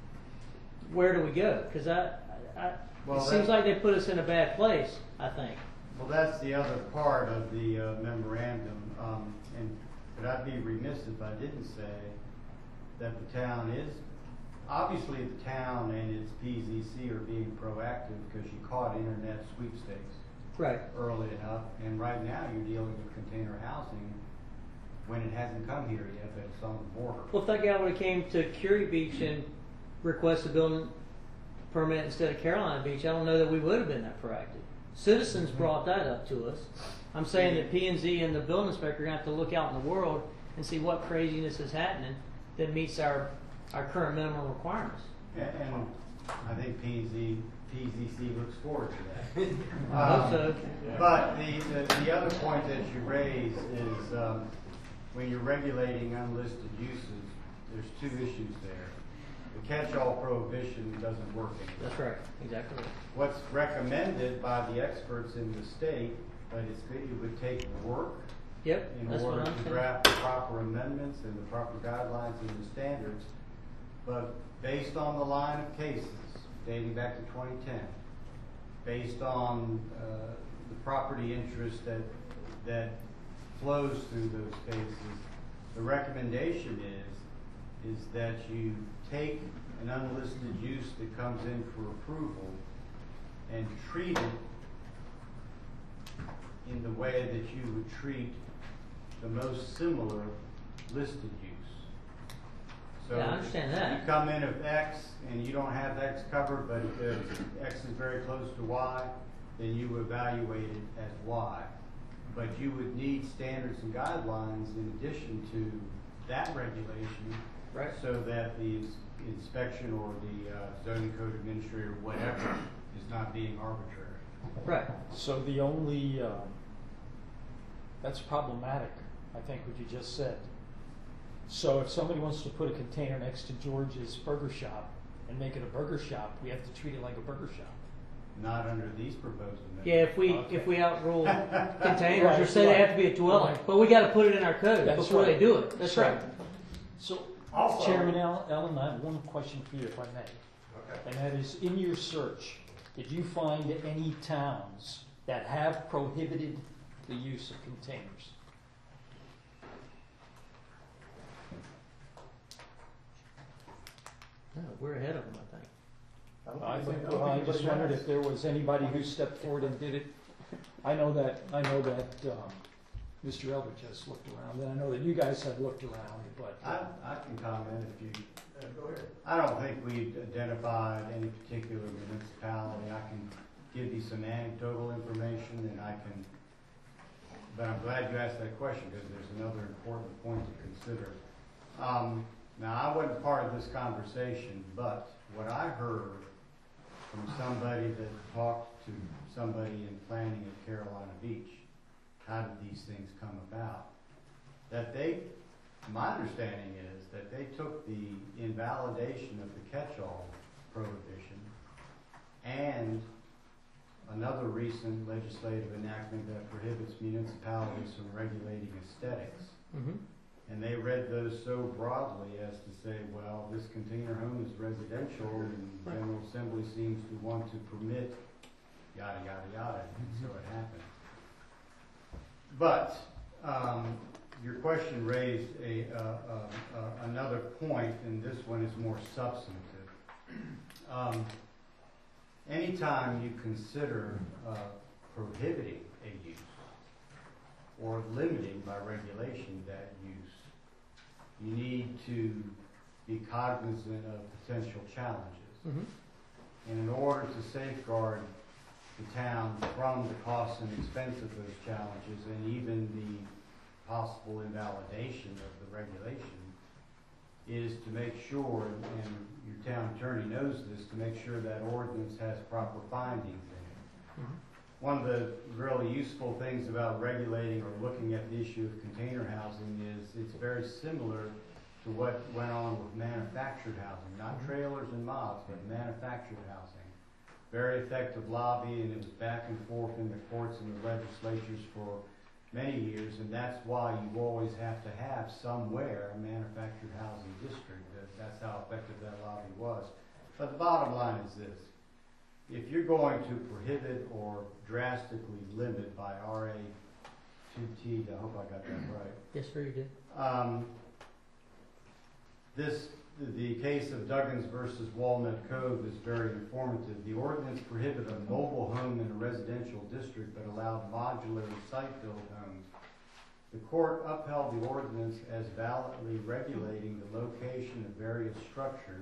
Where do we go? Because I, I, Well, it seems that- like they put us in a bad place, I think. Well, that's the other part of the uh, memorandum, um, and but I'd be remiss if I didn't say that the town is, obviously the town and its P Z C are being proactive, because you caught internet sweepstakes Right. early enough, and right now you're dealing with container housing when it hasn't come here yet, but it's on the border. Well, if that guy would have came to Curie Beach and requested a building permit instead of Carolina Beach, I don't know that we would have been that proactive. Citizens brought that up to us. I'm saying that P and Z and the building inspector are going to have to look out in the world and see what craziness is happening that meets our, our current minimum requirements. And, and I think P and Z, P Z C looks forward to that. I hope so. But the, the, the other point that you raise is um, when you're regulating unlisted uses, there's two issues there. The catch-all prohibition doesn't work anymore. That's right. Exactly right. What's recommended by the experts in the state, but it's, it would take work Yep, in that's what order I'm to saying. draft the proper amendments and the proper guidelines and the standards. But based on the line of cases dating back to twenty ten, based on uh, the property interest that that flows through those cases, the recommendation is is that you take an unlisted use that comes in for approval and treat it in the way that you would treat the most similar listed use. So Yeah, I understand that. you come in of X and you don't have X covered, but uh, X is very close to Y, then you evaluate it as Y. But you would need standards and guidelines in addition to that regulation, right? So that the ins- inspection or the uh, zoning code administrator, whatever, is not being arbitrary. Right. So the only, uh, that's problematic, I think, what you just said. So if somebody wants to put a container next to George's Burger Shop and make it a burger shop, we have to treat it like a burger shop. Not under these proposed amendments. Yeah, if we, Okay. if we outrule containers or Right, say they right. have to be a dwelling, Right. but we gotta put it in our code That's before they right. do it. That's right. So, Also- Chairman Al- Ellen, I have one question for you, if I may. Okay. And that is, in your search, did you find any towns that have prohibited the use of containers? No, we're ahead of them, I think. I think, anybody- well, I anybody just wondered has. if there was anybody who stepped forward and did it. I know that, I know that, um, Mister Eldridge has looked around, and I know that you guys have looked around, but. I, uh, I can comment if you, Uh, Go ahead. I don't think we identified any particular municipality. I can give you some anecdotal information and I can, but I'm glad you asked that question because there's another important point to consider. Um, now, I wasn't part of this conversation, but what I heard from somebody that talked to somebody in planning at Carolina Beach, how did these things come about? That they, my understanding is that they took the invalidation of the catch-all prohibition and another recent legislative enactment that prohibits municipalities from regulating aesthetics. Mm-hmm. And they read those so broadly as to say, well, this container home is residential and General Assembly seems to want to permit yada, yada, yada, and so it happened. But, um, your question raised a, uh, uh, uh, another point, and this one is more substantive. Um, anytime you consider uh, prohibiting a use or limiting by regulation that use, you need to be cognizant of potential challenges. Mm-hmm. And in order to safeguard the town from the costs and expense of those challenges and even the possible invalidation of the regulation is to make sure, and your town attorney knows this, to make sure that ordinance has proper findings in it. Mm-hmm. One of the really useful things about regulating or looking at the issue of container housing is it's very similar to what went on with manufactured housing, not trailers and mobs, but manufactured housing. Very effective lobby, and it was back and forth in the courts and the legislatures for many years, and that's why you always have to have somewhere a manufactured housing district. That, that's how effective that lobby was. But the bottom line is this. If you're going to prohibit or drastically limit by R A two T, I hope I got that right. Yes, sir, you did. Um, this, the case of Duggins versus Walnut Cove is very informative. The ordinance prohibited a mobile home in a residential district but allowed modular site-built homes. The court upheld the ordinance as validly regulating the location of various structures,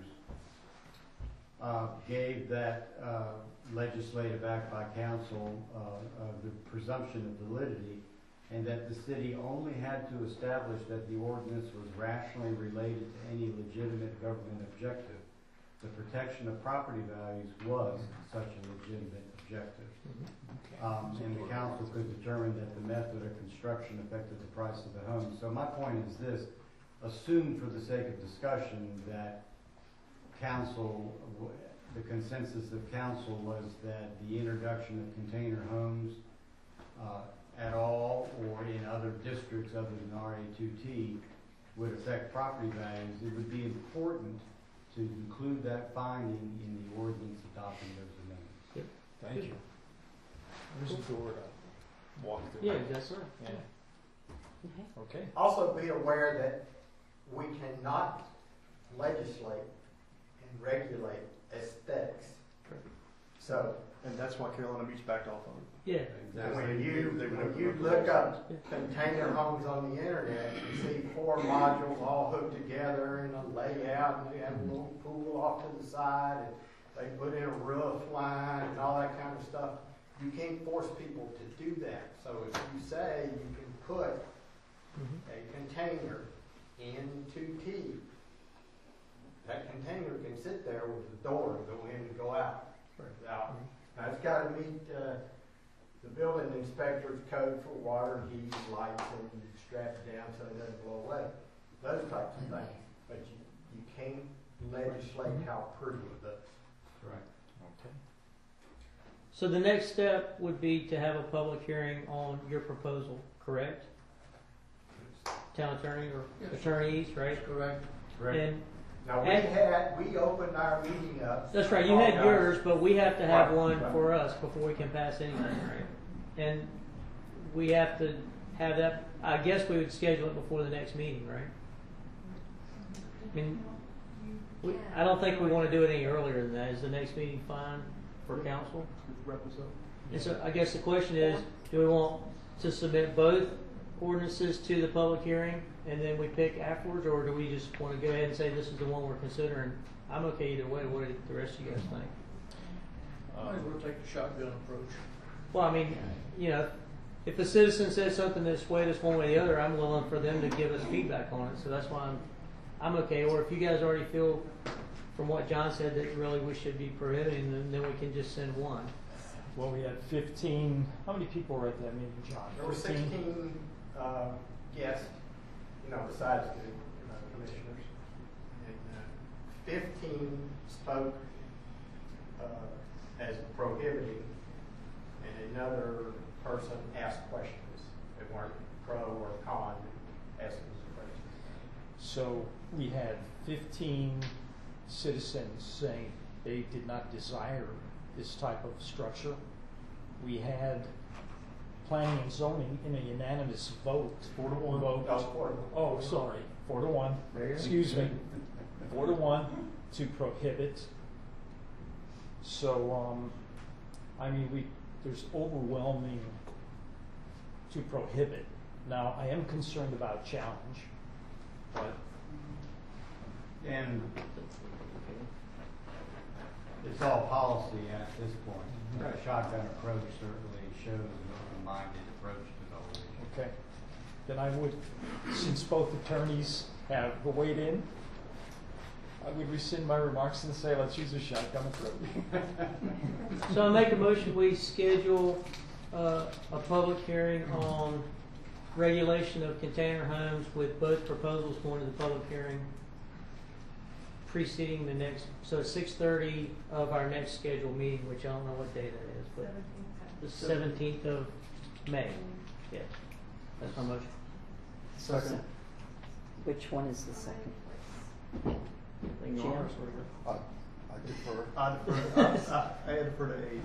uh, gave that uh, legislative act by council uh, uh, the presumption of validity, and that the city only had to establish that the ordinance was rationally related to any legitimate government objective. The protection of property values was such a legitimate objective. Um, and the council could determine that the method of construction affected the price of the home. So my point is this: assume for the sake of discussion that council, the consensus of council was that the introduction of container homes uh, at all or in other districts other than R A two T would affect property values. It would be important to include that finding in the ordinance adopting those amendments. Yep. Thank you. There's a door to walk through. Yeah, that's right. Yeah. Okay. Okay. Also be aware that we cannot legislate and regulate aesthetics. So, And that's why Carolina Beach backed off on it. Yeah. when you, They would when have you to- look up container homes on the internet, you see four modules all hooked together in a layout, and they have a little pool off to the side, and they put in a roof line and all that kind of stuff. You can't force people to do that. So if you say you can put Mm-hmm. a container in two T, that container can sit there with the door and go in and go out. Now, now it's gotta meet, uh, the building inspector's code for water, heat, lights, and strap it down so it doesn't blow away. those types of things. But you, you can't legislate how pretty it looks. Right. Okay. So the next step would be to have a public hearing on your proposal, correct? Town attorney or attorneys, right? Correct. And Now, we and- had, we opened our meeting up. that's right, you had yours, but we have to have Right, one right. for us before we can pass anything, right? And we have to have that, I guess we would schedule it before the next meeting, right? I mean, we, I don't think we want to do it any earlier than that. Is the next meeting fine for council? Wrap this up. And so I guess the question is, do we want to submit both ordinances to the public hearing and then we pick afterwards, or do we just want to go ahead and say this is the one we're considering? I'm okay either way. What do the rest of you guys think? Might as well take the shotgun approach. Well, I mean, you know, if a citizen says something that's swayed us one way or the other, I'm willing for them to give us feedback on it. So that's why I'm, I'm okay. Or if you guys already feel, from what John said, that really we should be prohibiting, then, then we can just send one. Well, we had fifteen, how many people were at that meeting, John? There were sixteen, uh, guests, you know, besides the, you know, commissioners. And, uh, fifteen spoke, uh, as prohibiting, and another person asked questions that weren't pro or con, asking some questions. So we had fifteen citizens saying they did not desire this type of structure. We had planning and zoning in a unanimous vote. Four to one vote. No, four to one. Oh, sorry, four to one. Excuse me. Four to one to prohibit. So, um, I mean, we, there's overwhelming to prohibit. Now, I am concerned about challenge, but And it's all policy at this point. The shotgun approach certainly shows an open-minded approach to the whole issue. okay. Then I would, since both attorneys have weighed in, I would rescind my remarks and say, let's use a shotgun approach. So I make a motion, we schedule uh, a public hearing on regulation of container homes with both proposals going to the public hearing preceding the next, so six thirty of our next scheduled meeting, which I don't know what day that is, but the seventeenth of May. Yes, that's my motion. Second. Which one is the second? Jim? I, I defer. I defer, I, I, I defer to age.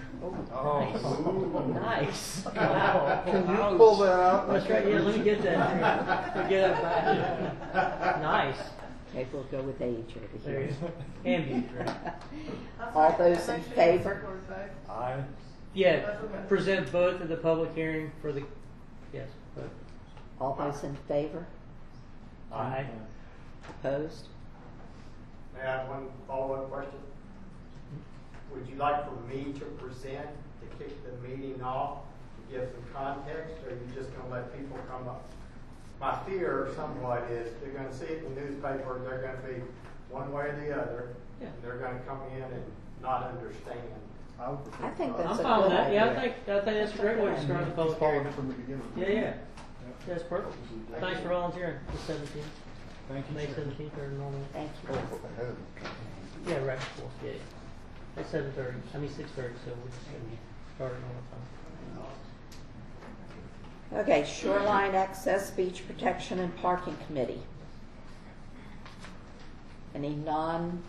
Oh, nice. Nice. Wow. Can you pull that out? That's right, yeah, let me get that. Forget that back. Nice. Okay, we'll go with age over There here. you go. And beauty, right? All those in favor? Aye. Yeah, present both at the public hearing for the, yes, both. All those in favor? Aye. Opposed? May I have one follow-up question? Would you like for me to present, to kick the meeting off, to give some context, or are you just gonna let people come up? My fear somewhat is they're gonna see it in the newspaper, they're gonna be one way or the other, Yeah. and they're gonna come in and not understand. I would prefer. I think not. that's I'm a fine with good that, yeah, I idea. think, I think that's a great way to start the public Followed hearing. it from the beginning. Yeah, yeah, that's perfect. Thanks for volunteering, the seventeenth, Thank you, May sir. seventeenth or normal, Thank you. Oh, ahead. yeah, right before, yeah, yeah. At seven thirty, I mean six thirty, so we're just gonna start at normal time. Okay, Shoreline Access Beach Protection and Parking Committee. Any non-town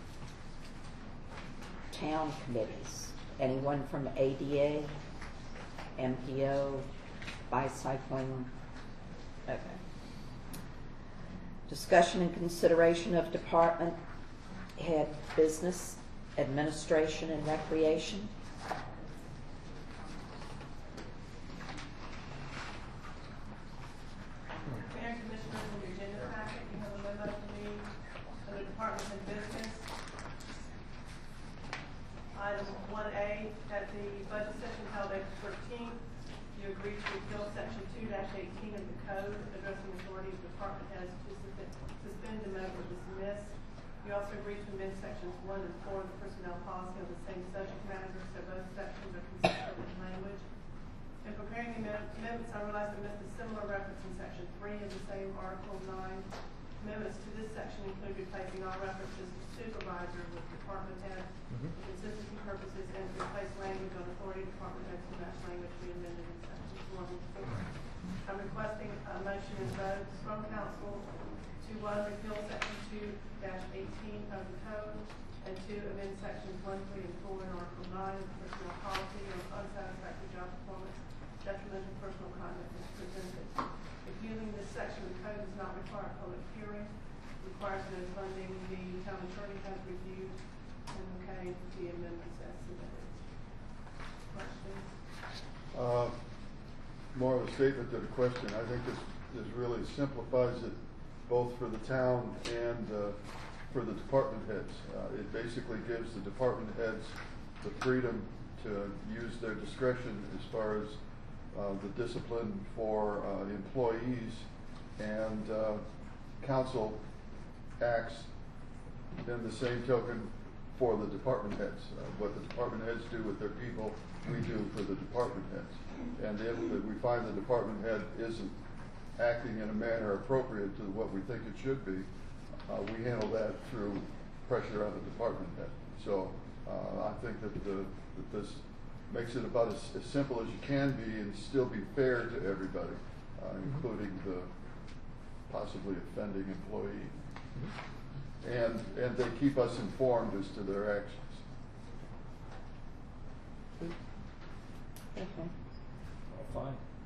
committees? Anyone from A D A, M P O, bicycling? Okay. Discussion and consideration of department head business, administration and recreation. Mayor and Commissioners, in your agenda packet, you have a memo to me for the Department of Business. Item one A, at the budget session held April thirteenth, you agreed to repeal section two eighteen of the code addressing authority of department heads to suspend, suspend, demote, or dismiss. You also agreed to amend sections one and four of the personnel policy on the same subject matter, so both sections are consistent with language. In preparing the amendments, I realized I missed a similar reference in section three of the same article nine Amendments to this section include replacing all references to supervisor with department head for consistency purposes and to replace language on authority department head to match language we amended in sections one and four. I'm requesting a motion and vote from council to one, repeal section two dash eighteen of the code, and two, amend sections one, three, and four in Article nine of the personnel policy on unsatisfactory job performance, detrimental personal conduct is presented. Reviewing this section of the code does not require a public hearing, requires no funding. The town attorney has reviewed and okayed the amendments as submitted. Questions? Uh, more of a statement than a question. I think this, this really simplifies it both for the town and uh, for the department heads. Uh, it basically gives the department heads the freedom to use their discretion as far as uh, the discipline for uh, employees, and uh, council acts in the same token for the department heads. Uh, what the department heads do with their people, we do for the department heads. And if we find the department head isn't acting in a manner appropriate to what we think it should be, uh, we handle that through pressure on the department head. So uh, I think that, the, that this makes it about as, as simple as you can be and still be fair to everybody, uh, including the possibly offending employee. And, and they keep us informed as to their actions. Okay. Fine.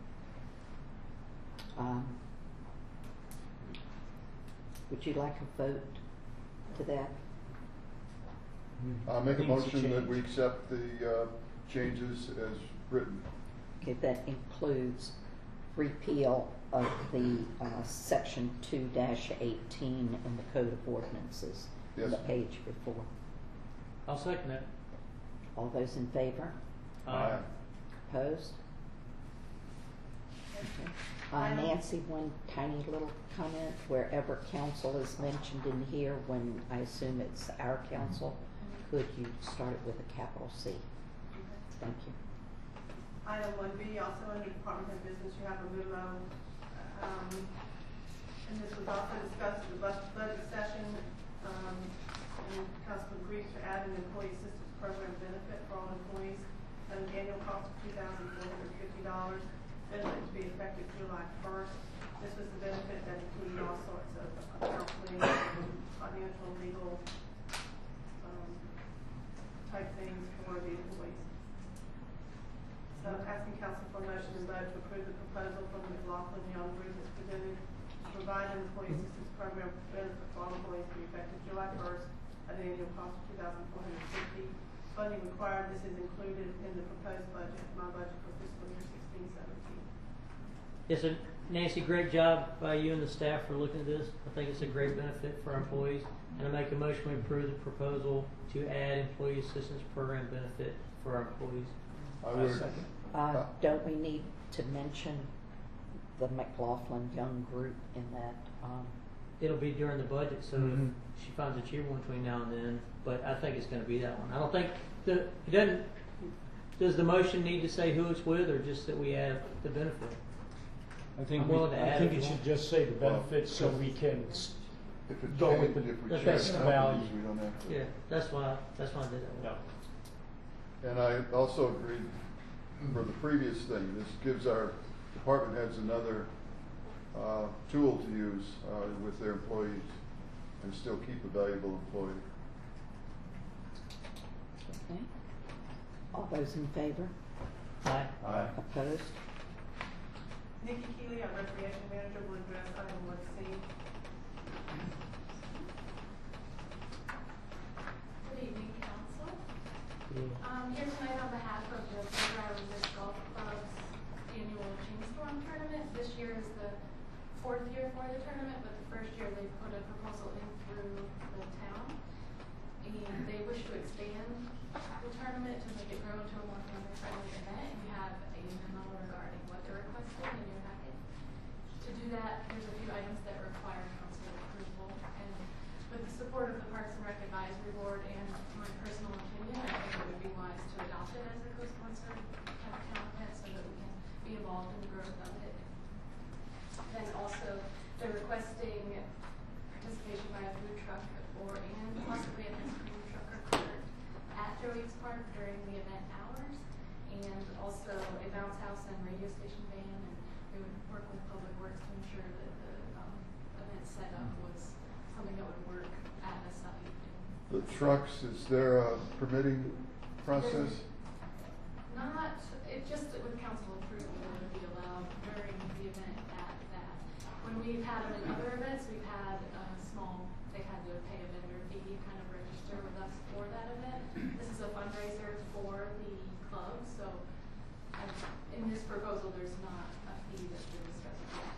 Um, would you like a vote to that? Uh, make a Needs motion that change. we accept the uh, changes as written. Okay, that includes repeal of the uh, section two dash eighteen in the Code of Ordinances, Yes. the page before. I'll second that. All those in favor? Aye. Opposed? Okay. Uh, Nancy, one tiny little comment. Wherever council is mentioned in here, when I assume it's our council, could you start it with a capital C? Thank you. Item one B, also under Department of Business, you have a memo, um, and this was also discussed in the bus- budget session, um, and council agreed to add an employee assistance program benefit for all employees at an annual cost of two thousand four hundred fifty dollars, benefit to be effective July first. This was the benefit that included all sorts of counseling, financial, legal, um, type things for the employees. So I'm asking council for a motion and vote to approve the proposal from the McLaughlin Young Group as presented to provide an employee assistance program benefit for all employees to be effective July first at an annual cost of two thousand four hundred fifty dollars. Funding required, this is included in the proposed budget, my budget for fiscal year sixteen seventeen. Yes, sir. Nancy, great job by you and the staff for looking at this. I think it's a great benefit for our employees. And I make a motion we approve the proposal to add employee assistance program benefit for our employees. I would, Uh, don't we need to mention the McLaughlin Young Group in that? Um, It'll be during the budget, so Mhm. if she finds a cheaper one between now and then, but I think it's gonna be that one. I don't think, the, it doesn't, does the motion need to say who it's with, or just that we add the benefit? I think I'm we, willing to I add think if it you should want. just say the Well, benefits so we can s- if it go with change, the if we the change best companies, value. we don't have to. Yeah, that's why, that's why I did that one. Yeah. And I also agreed for the previous thing, this gives our department heads another uh, tool to use uh, with their employees and still keep a valuable employee. okay. All those in favor? Aye. Aye. Opposed? Nikki Keeley, our recreation manager, will address item one C. Good evening, council. Yeah. Um, here tonight on behalf of the Silver Island Disc Golf Club's annual Chain Storm Tournament. This year is the fourth year for the tournament, but the first year they put a proposal in through the town. And they wish to expand the tournament to make it grow into a more family-friendly event. And you have a memo regarding what they're requesting in your packet. To do that, there's a few items that require council approval. And with the support of the Parks and Rec Advisory Board and my personal opinion, I think it would be wise to adopt it as a co-sponsored kind of town event so that we can be involved in the growth of it. Then also, they're requesting participation by a food truck or and possibly an ice cream truck or cart at Joe Eats Park during the event hours, and also a bounce house and radio station van, and we would work with Public Works to ensure that the um, event setup was something that would work at the site. The trucks, is there a permitting process? Not, it just with council approval would be allowed during the event at that. When we've had them in other events, we've had a small, they had to pay a vendor fee, kind of register with us for that event. This is a fundraiser for the club, so um, in this proposal, there's not a fee that's been discussed yet.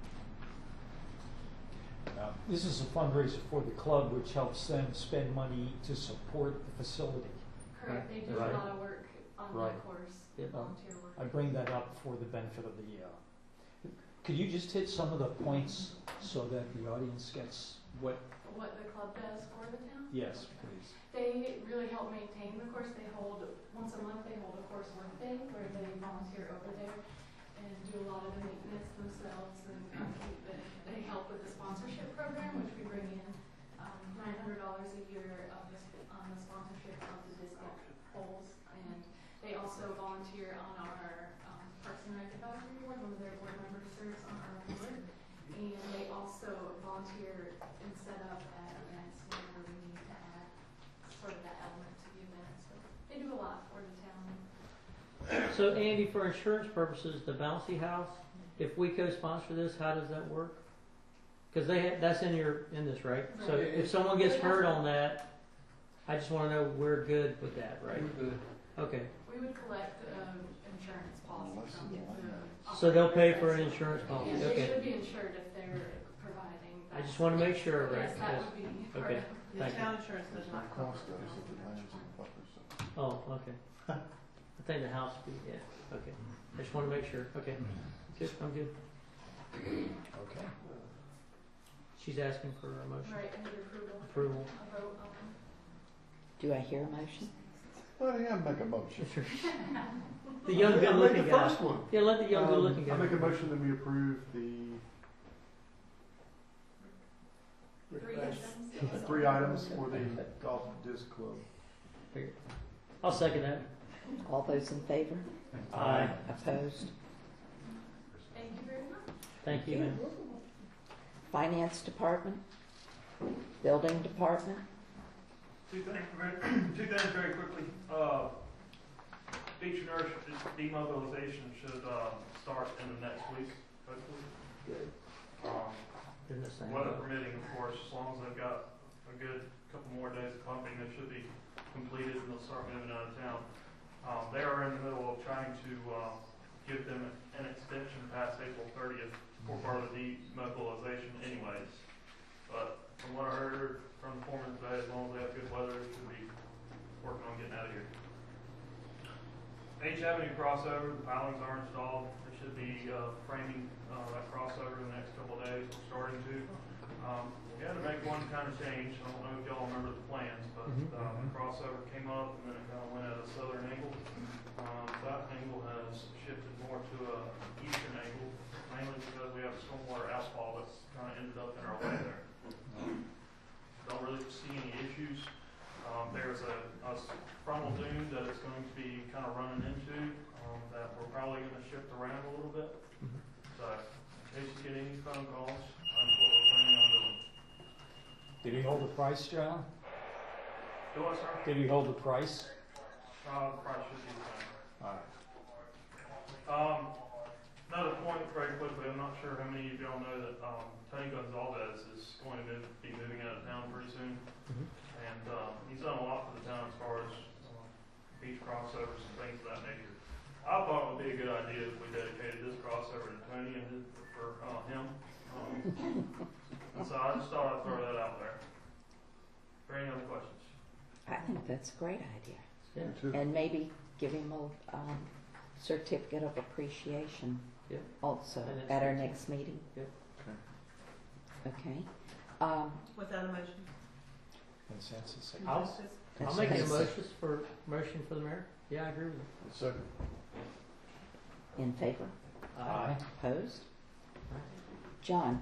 But Uh, This is a fundraiser for the club, which helps them spend money to support the facility. correct, they do Right. a lot of work on Right. that course, Yeah. volunteer work. I bring that up for the benefit of the, uh, could you just hit some of the points so that the audience gets what, What the club does for the town? yes, please. They really help maintain the course. They hold, once a month, they hold a course work day where they volunteer over there and do a lot of the maintenance themselves and upkeep it. They help with the sponsorship program, which we bring in um, nine hundred dollars a year of the, on the sponsorship of the disc golf holes. And they also volunteer on our um, Parks and Rec Advisory Board. One of their board members serves on our board. And they also volunteer and set up at events where we need to add sort of that element to the event. So they do a lot for the town. So Andy, for insurance purposes, the bouncy house, if we co-sponsor this, how does that work? Because they ha- that's in your in this, right? So Right. if someone gets hurt on that, I just want to know we're good with that, right? We're good. Okay. We would collect um, insurance policy from the. So they'll pay for an insurance policy. Yeah, they Okay. should be insured if they're providing. I that. just want to make sure, right? Yes, that Yes. would be part Okay. of. The Thank you. town insurance does not cover. Cost us if it lands in buffers. Oh, okay. I think the house would be, yeah, okay. I just want to make sure, okay. Good, I'm good. Okay. She's asking for a motion. Right, I need approval. Approval. A vote on. Do I hear a motion? Let him make a motion. The young, I good made looking the guy. first one. Yeah, let the young, good Um, looking guy. I make a motion that we approve the Three request- items. the three items for the golf disc club. I'll second that. All those in favor? Aye. Opposed? Thank you very much. Thank you, ma'am. Finance Department? Building Department? Two things, very- two things very quickly. Uh, beach nurse demobilization should, uh, start in the next week, hopefully. Good. Um, Isn't the same. weather permitting, of course, as long as they've got a good couple more days of pumping, they should be completed and they'll start moving out of town. Um, they are in the middle of trying to, uh, give them an extension past April thirtieth for part of the demobilization anyways. But from what I heard from the foreman today, as long as they have good weather, they should be working on getting out of here. H Avenue crossover, the pilings are installed. They should be, uh, framing, uh, that crossover in the next couple of days. We're starting to. Um, we had to make one kind of change. I don't know if y'all remember the plans, but, Mhm. uh, the crossover came up and then it kind of went at a southern angle. Um, that angle has shifted more to a eastern angle, mainly because we have a stormwater outfall that's kind of ended up in our way there. Don't really see any issues. Um, there's a, a frontal dune that it's going to be kind of running into, um, that we're probably going to shift around a little bit. Mhm. So, in case you get any phone calls, that's what we're planning on doing. Did he hold the price, John? Do what, sir? Did he hold the price? Uh, the price should be the same. All right. Um, another point very quickly, I'm not sure how many of y'all know that, um, Tony Gonzalez is going to move, be moving out of town pretty soon. Mhm. And, um, he's done a lot for the town as far as, uh, beach crossovers and things of that nature. I thought it would be a good idea if we dedicated this crossover to Tony and his, for, uh, him. Um, and so I just thought I'd throw that out there. Are there any other questions? I think that's a great idea. Yeah. Me too. And maybe give him a um, certificate of appreciation Yeah. also And it's- at our next meeting. Yeah. Okay. Um, Without a motion. Consensus. I'll, Consensus? I'll make a motion for, motion for the mayor. Yeah, I agree with you. Second. In favor? Aye. Opposed? John,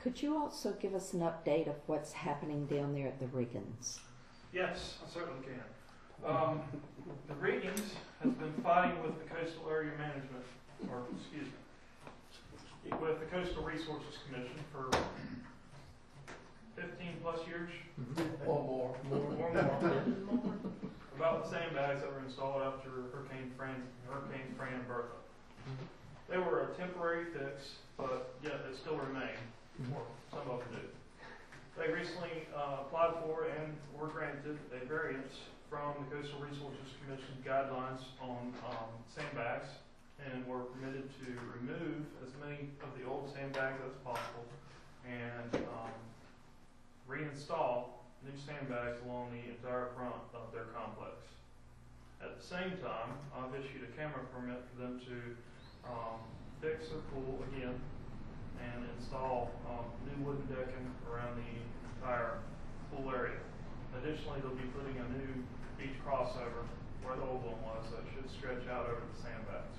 Could you also give us an update of what's happening down there at the Riggins? Yes, I certainly can. Um, the Riggins has been fighting with the Coastal Area Management, or excuse me, with the Coastal Resources Commission for fifteen plus years. Or more. More, more, more. About the sandbags that were installed after Hurricane Fran, Hurricane Fran and Bertha. They were a temporary fix, but yet they still remain, or some of them do. They recently uh, applied for and were granted a variance from the Coastal Resources Commission guidelines on um, sandbags, and were permitted to remove as many of the old sandbags as possible and um, reinstall new sandbags along the entire front of their complex. At the same time, I've issued a camera permit for them to um, fix their pool again and install um, new wooden decking around the entire pool area. Additionally, they'll be putting a new beach crossover where the old one was, so it should stretch out over the sandbags.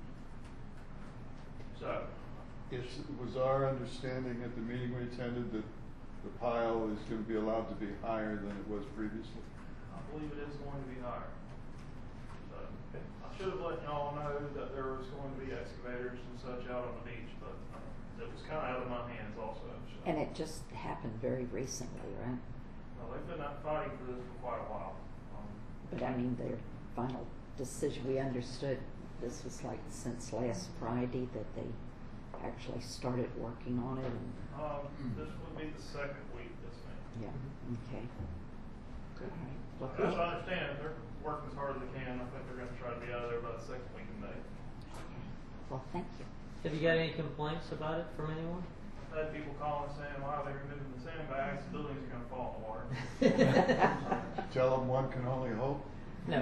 So, It's, it was our understanding at the meeting we attended that the pile is going to be allowed to be higher than it was previously. I believe it is going to be higher. So, I should have let y'all know that there was going to be excavators and such out on the beach, but uh, it was kind of out of my hands also. So. And it just happened very recently, right? Well, they've been out fighting for this for quite a while. Um, But I mean, their final decision, we understood this was like since last Friday that they actually started working on it. And um, this would be the second week this week. yeah, okay. All right. Well, As thank- I understand it, they're working as hard as they can. I think they're going to try to be out of there by the second week in May. Well, thank you. Have you got any complaints about it from anyone? I've had people calling saying, why are they removing the sandbags? The buildings are going to fall in the water. Tell them one can only hope. No.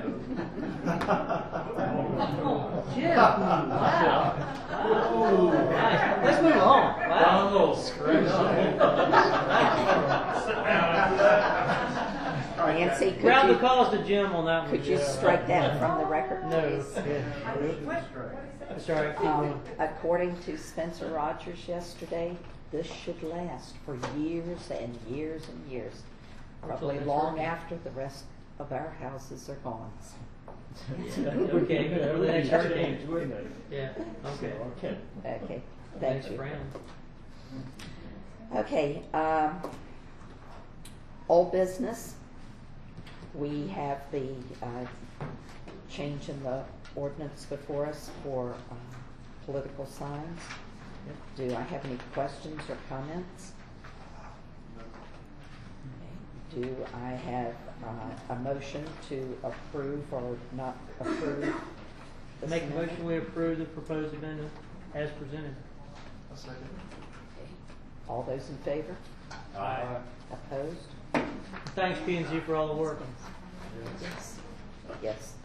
Jim, wow. Oh, nice. Let's move on. Wow. Oh, Sit down after that. Nancy, could Round you, the calls to Jim on that one. could you Jim. strike that from the record, No. please? Sorry, keep Um, going. according to Spencer Rogers yesterday, this should last for years and years and years. Probably Until long next after the rest of our houses are gone. Okay, for the next hurricane. Wouldn't it? Yeah, okay. So, okay. Okay, thank Thanks, you. Fran. Okay, um, old business. We have the, uh, change in the ordinance before us for, uh, political signs. Do I have any questions or comments? Okay. Do I have, uh, a motion to approve or not approve? the Make a sign? motion, we approve the proposed amendment as presented. A second. Okay. All those in favor? Aye. Opposed? Thanks, P and Z, for all the work. Yes. Yes.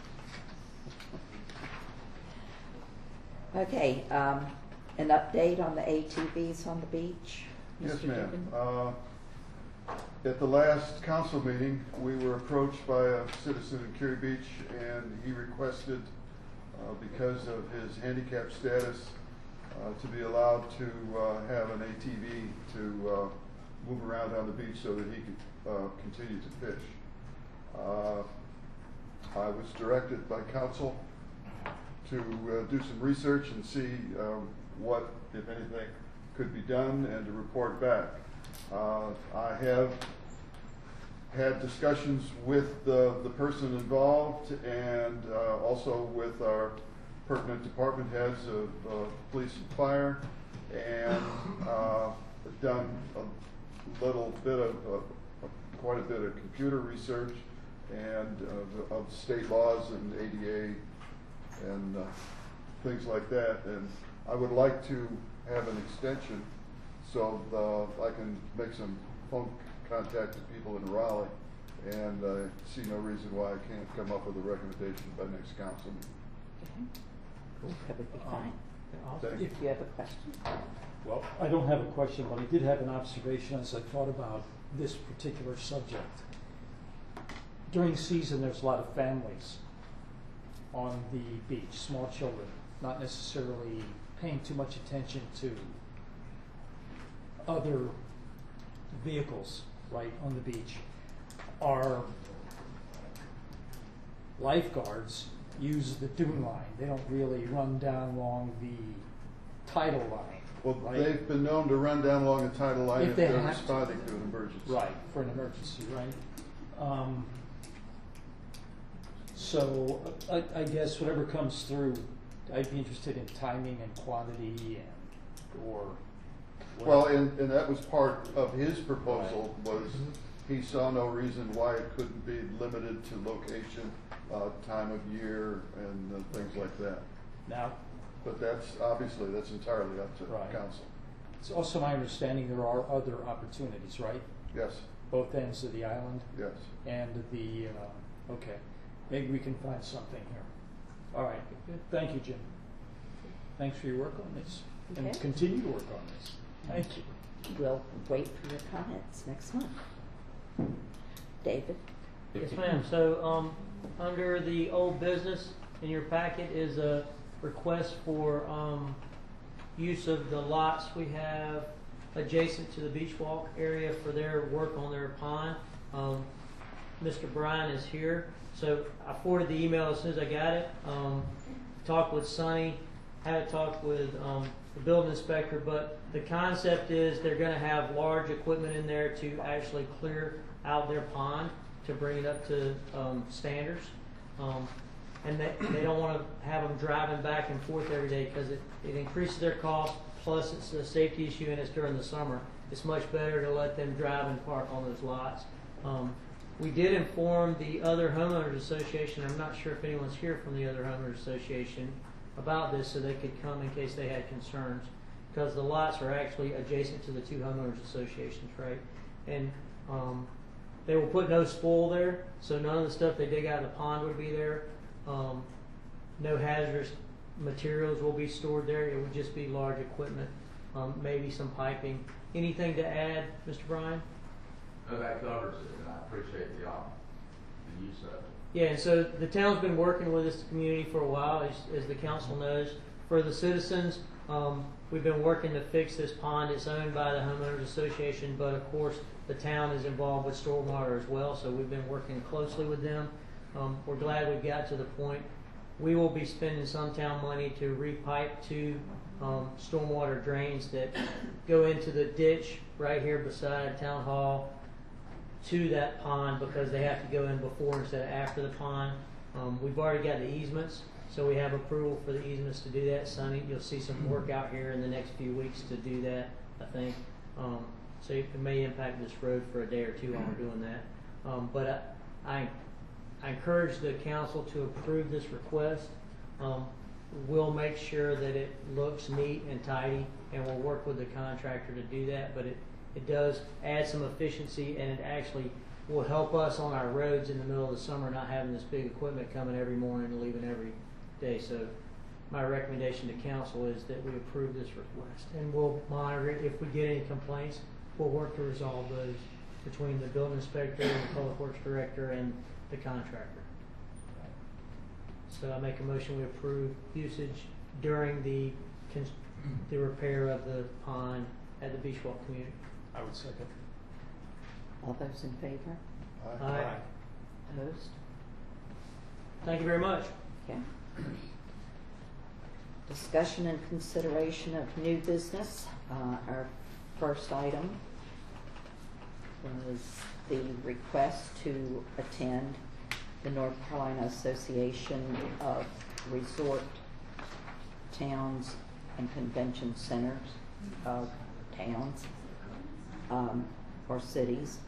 Okay, um, an update on the A T Vs on the beach? Yes, Mister ma'am. Dugan? Uh, At the last council meeting, we were approached by a citizen in Curie Beach, and he requested, uh, because of his handicap status, uh, to be allowed to uh, have an A T V to uh, move around on the beach so that he could uh, continue to fish. Uh, I was directed by council to uh, do some research and see um, what, if anything, could be done and to report back. Uh, I have had discussions with the, the person involved and uh, also with our pertinent department heads of uh, police and fire, and uh, done a little bit of, uh, quite a bit of computer research and uh, of state laws and A D A and uh, things like that. And I would like to have an extension so the, I can make some phone contact to people in Raleigh, and I uh, see no reason why I can't come up with a recommendation by next council meeting. Okay. Cool, that would be fine. Thank you. If you have a question. Well, I don't have a question, but I did have an observation as I thought about this particular subject. During season, there's a lot of families on the beach, small children, not necessarily paying too much attention to other vehicles, right, on the beach. Our lifeguards use the dune line. They don't really run down along the tidal line. Well, right? they've been known to run down along a tidal line If if they they're have to. responding to an emergency. Right, for an emergency, right? Um, so I, I guess whatever comes through, I'd be interested in timing and quantity and, or. Well, whatever. and, and that was part of his proposal, Right. was he saw no reason why it couldn't be limited to location, uh, time of year, and uh, things like that. Now, But that's, obviously, that's entirely up to Right. council. it's also my understanding there are other opportunities, right? Yes, Both ends of the island yes. and the, uh, okay, maybe we can find something here. All right, thank you, Jim. Thanks for your work on this, and Okay. continue to work on this. Thank you. We'll wait for your comments next month. David? Yes, ma'am. So, um, under the old business in your packet is a request for, um, use of the lots we have adjacent to the beach walk area for their work on their pond. Um, Mister Bryan is here, so I forwarded the email as soon as I got it. Um, talked with Sonny, had a talk with, um, the building inspector, but the concept is they're gonna have large equipment in there to actually clear out their pond to bring it up to, um, standards. Um, and they, they don't wanna have them driving back and forth every day because it, it increases their cost, plus it's a safety issue and it's during the summer. It's much better to let them drive and park on those lots. Um, we did inform the other homeowners association, I'm not sure if anyone's here from the other homeowners association, about this so they could come in case they had concerns. Because the lots are actually adjacent to the two homeowners associations, right? And um, they will put no spoil there, so none of the stuff they dig out of the pond would be there. Um, no hazardous materials will be stored there. It would just be large equipment, um, maybe some piping. Anything to add, Mister Bryan? No, that covers it, and I appreciate the, op- the use of it. Yeah, and so the town's been working with this community for a while, as, as the council knows. For the citizens, um, we've been working to fix this pond. It's owned by the homeowners association, but of course the town is involved with stormwater as well, so we've been working closely with them. Um, we're glad we got to the point. We will be spending some town money to repipe two um, stormwater drains that go into the ditch right here beside Town Hall to that pond, because they have to go in before instead of after the pond. Um, we've already got the easements, so we have approval for the easements to do that. Sonny, you'll see some work out here in the next few weeks to do that, I think. Um, so it may impact this road for a day or two while we're doing that. Um, but I, I, I encourage the council to approve this request. Um, we'll make sure that it looks neat and tidy, and we'll work with the contractor to do that. But it, it does add some efficiency, and it actually will help us on our roads in the middle of the summer, not having this big equipment coming every morning and leaving every day. So my recommendation to council is that we approve this request, and we'll monitor it. If we get any complaints, we'll work to resolve those between the building inspector and the public works director and the contractor. So I make a motion we approve usage during the the repair of the pond at the Beach Walk community. I would second. All those in favor? Aye. Aye. Opposed? Thank you very much. Okay. Discussion and consideration of new business. Uh, our first item was the request to attend the North Carolina Association of Resort Towns and Convention Centers of Towns um, or cities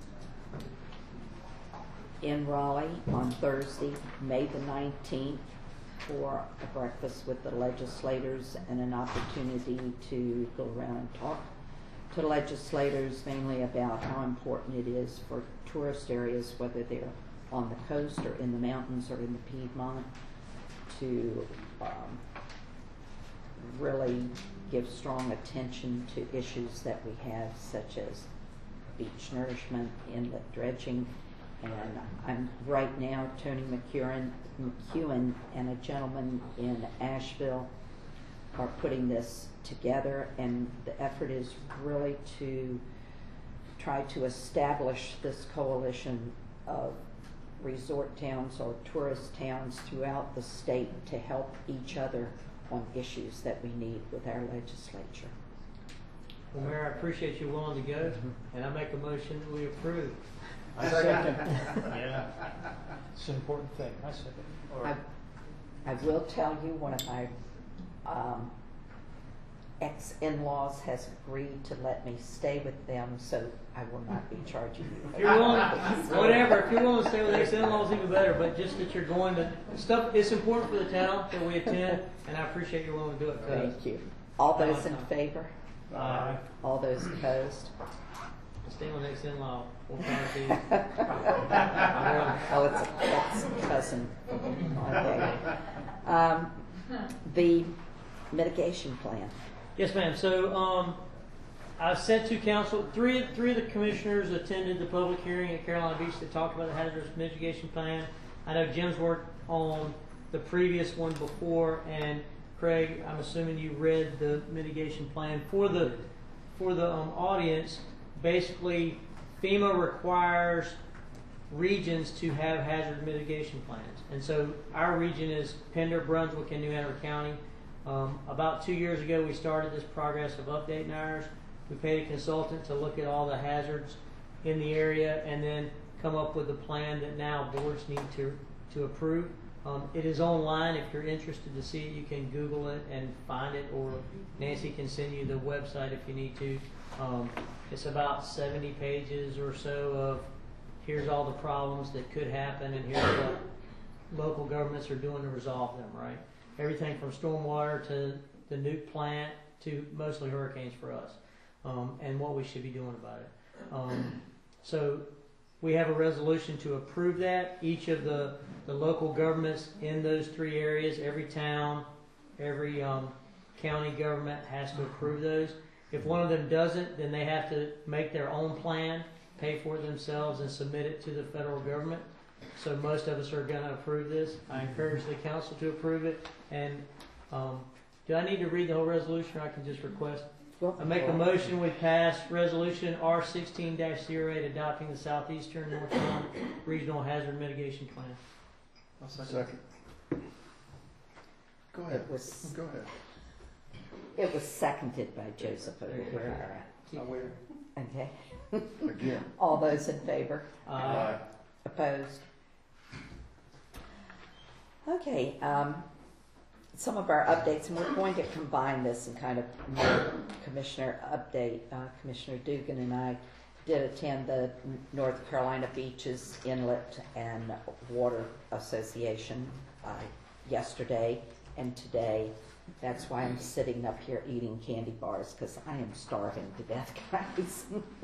in Raleigh on Thursday, May the nineteenth, for a breakfast with the legislators and an opportunity to go around and talk to legislators mainly about how important it is for tourist areas, whether they're on the coast or in the mountains or in the Piedmont, to um, really give strong attention to issues that we have, such as beach nourishment, inlet dredging. And I'm right now, Tony McEwen, McEwen and a gentleman in Asheville are putting this together, and the effort is really to try to establish this coalition of resort towns or tourist towns throughout the state to help each other on issues that we need with our legislature. Well, Mayor, I appreciate you willing to go, and I make a motion that we approve. I second. Yeah. It's an important thing. I second. I, I will tell you, one of my um, ex-in-laws has agreed to let me stay with them, so I will not be charging you. If you're willing, whatever, if you're willing to stay with ex-in-laws, even better, but just that you're going to, stuff, it's important for the town that we attend, and I appreciate you willing to do it. Thank you. All those in favor? Aye. All those opposed? Stay with ex-in-law. We'll try to be. Oh, it's a, that's a cousin. Okay. Um, the mitigation plan. Yes, ma'am. So, um, I said to council, three, three of the commissioners attended the public hearing at Carolina Beach that talked about the hazardous mitigation plan. I know Jim's worked on the previous one before, and Craig, I'm assuming you read the mitigation plan. For the, for the um, audience, basically FEMA requires regions to have hazard mitigation plans. And so our region is Pender, Brunswick, and New Hanover County. Um, about two years ago, we started this progress of updating ours. We paid a consultant to look at all the hazards in the area and then come up with a plan that now boards need to, to approve. Um, it is online. If you're interested to see it, you can Google it and find it, or Nancy can send you the website if you need to. Um, it's about seventy pages or so of here's all the problems that could happen and here's what local governments are doing to resolve them, right? Everything from stormwater to the nuke plant to mostly hurricanes for us, um, and what we should be doing about it. Um, so we have a resolution to approve that. Each of the, the local governments in those three areas, every town, every um, county government has to approve those. If one of them doesn't, then they have to make their own plan, pay for it themselves, and submit it to the federal government. So most of us are going to approve this. I encourage the council to approve it. And um, do I need to read the whole resolution, or I can just request? I make a motion we pass resolution R sixteen dash zero eight adopting the Southeastern North Carolina Regional Hazard Mitigation Plan. I'll second. second. Go ahead. It was, Go ahead. It was seconded by Joseph O'Hara. Aware. Okay. Again. All those in favor? Aye. Opposed? Okay, um, some of our updates, and we're going to combine this and kind of make commissioner update. Uh, Commissioner Dugan and I did attend the North Carolina Beaches Inlet and Water Association uh, yesterday and today. That's why I'm sitting up here eating candy bars, because I am starving to death, guys.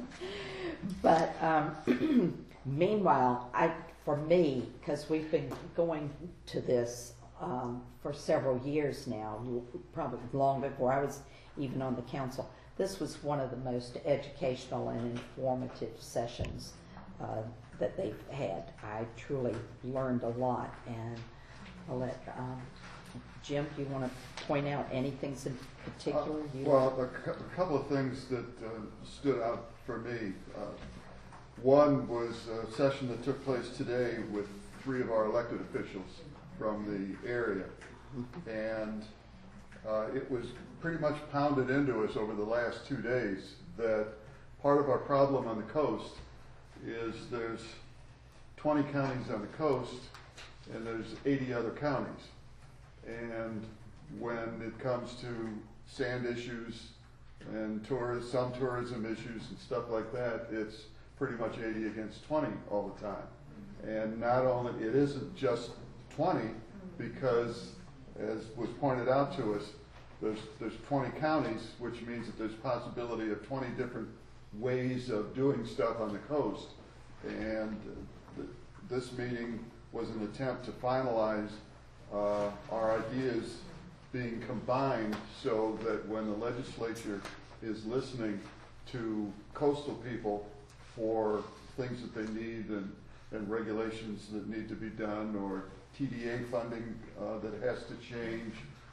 But um, meanwhile, I, for me, because we've been going to this um, for several years now, probably long before I was even on the council, this was one of the most educational and informative sessions uh, that they've had. I truly learned a lot, and I'll let um, Jim, do you want to point out anything in particular? Uh, well, a, cu a couple of things that uh, stood out for me. Uh, one was a session that took place today with three of our elected officials from the area. And uh, it was pretty much pounded into us over the last two days that part of our problem on the coast is there's twenty counties on the coast and there's eighty other counties. And when it comes to sand issues and tourist, some tourism issues and stuff like that, it's pretty much eighty against twenty all the time. And not only, it isn't just twenty, because as was pointed out to us, there's, there's twenty counties, which means that there's possibility of twenty different ways of doing stuff on the coast. And uh, th this meeting was an attempt to finalize Uh, our ideas being combined so that when the legislature is listening to coastal people for things that they need and, and regulations that need to be done, or T D A funding uh, that has to change,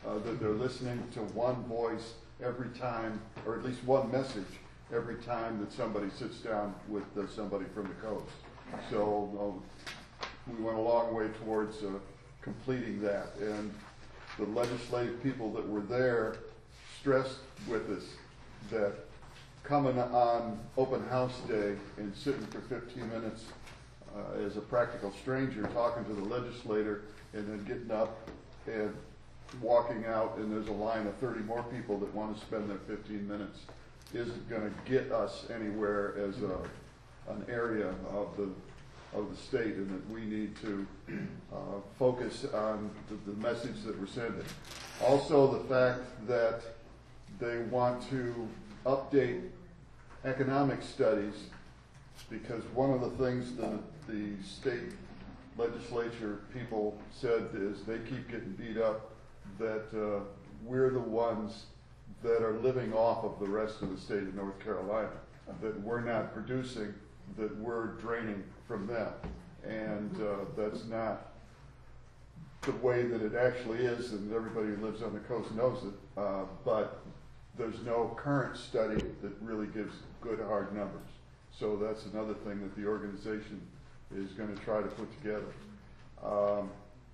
uh, that they're listening to one voice every time, or at least one message every time that somebody sits down with uh, somebody from the coast. So uh, we went a long way towards uh, completing that. And the legislative people that were there stressed with us that coming on open house day and sitting for fifteen minutes uh, as a practical stranger talking to the legislator and then getting up and walking out and there's a line of thirty more people that want to spend their fifteen minutes isn't going to get us anywhere as a, an area of the of the state, and that we need to uh, focus on the, the message that we're sending. Also the fact that they want to update economic studies, because one of the things that the state legislature people said is they keep getting beat up that uh, we're the ones that are living off of the rest of the state of North Carolina, that we're not producing, that we're draining from them. And uh, that's not the way that it actually is, and everybody who lives on the coast knows it, uh, but there's no current study that really gives good hard numbers. So that's another thing that the organization is going to try to put together. Um,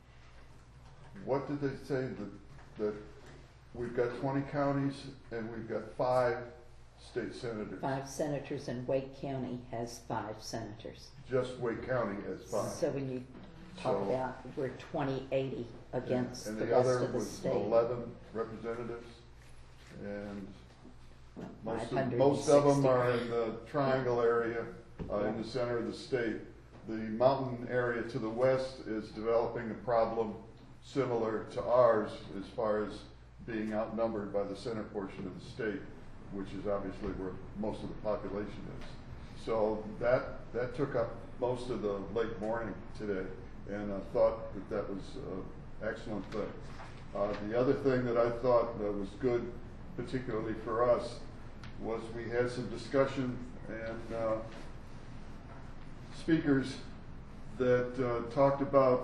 what did they say? That, that we've got twenty counties and we've got five state senators. Five senators, and Wake County has five senators. Just Wake County has five. So when you talk So- about, we're twenty eighty against and the the rest other of the was state. eleven representatives, and most of, five hundred most of them sixty. are in the triangle area, uh, in the center of the state. The mountain area to the west is developing a problem similar to ours as far as being outnumbered by the center portion of the state, which is obviously where most of the population is. So that that took up most of the late morning today, and I thought that that was an excellent thing. Uh, the other thing that I thought that was good, particularly for us, was we had some discussion and uh, speakers that uh, talked about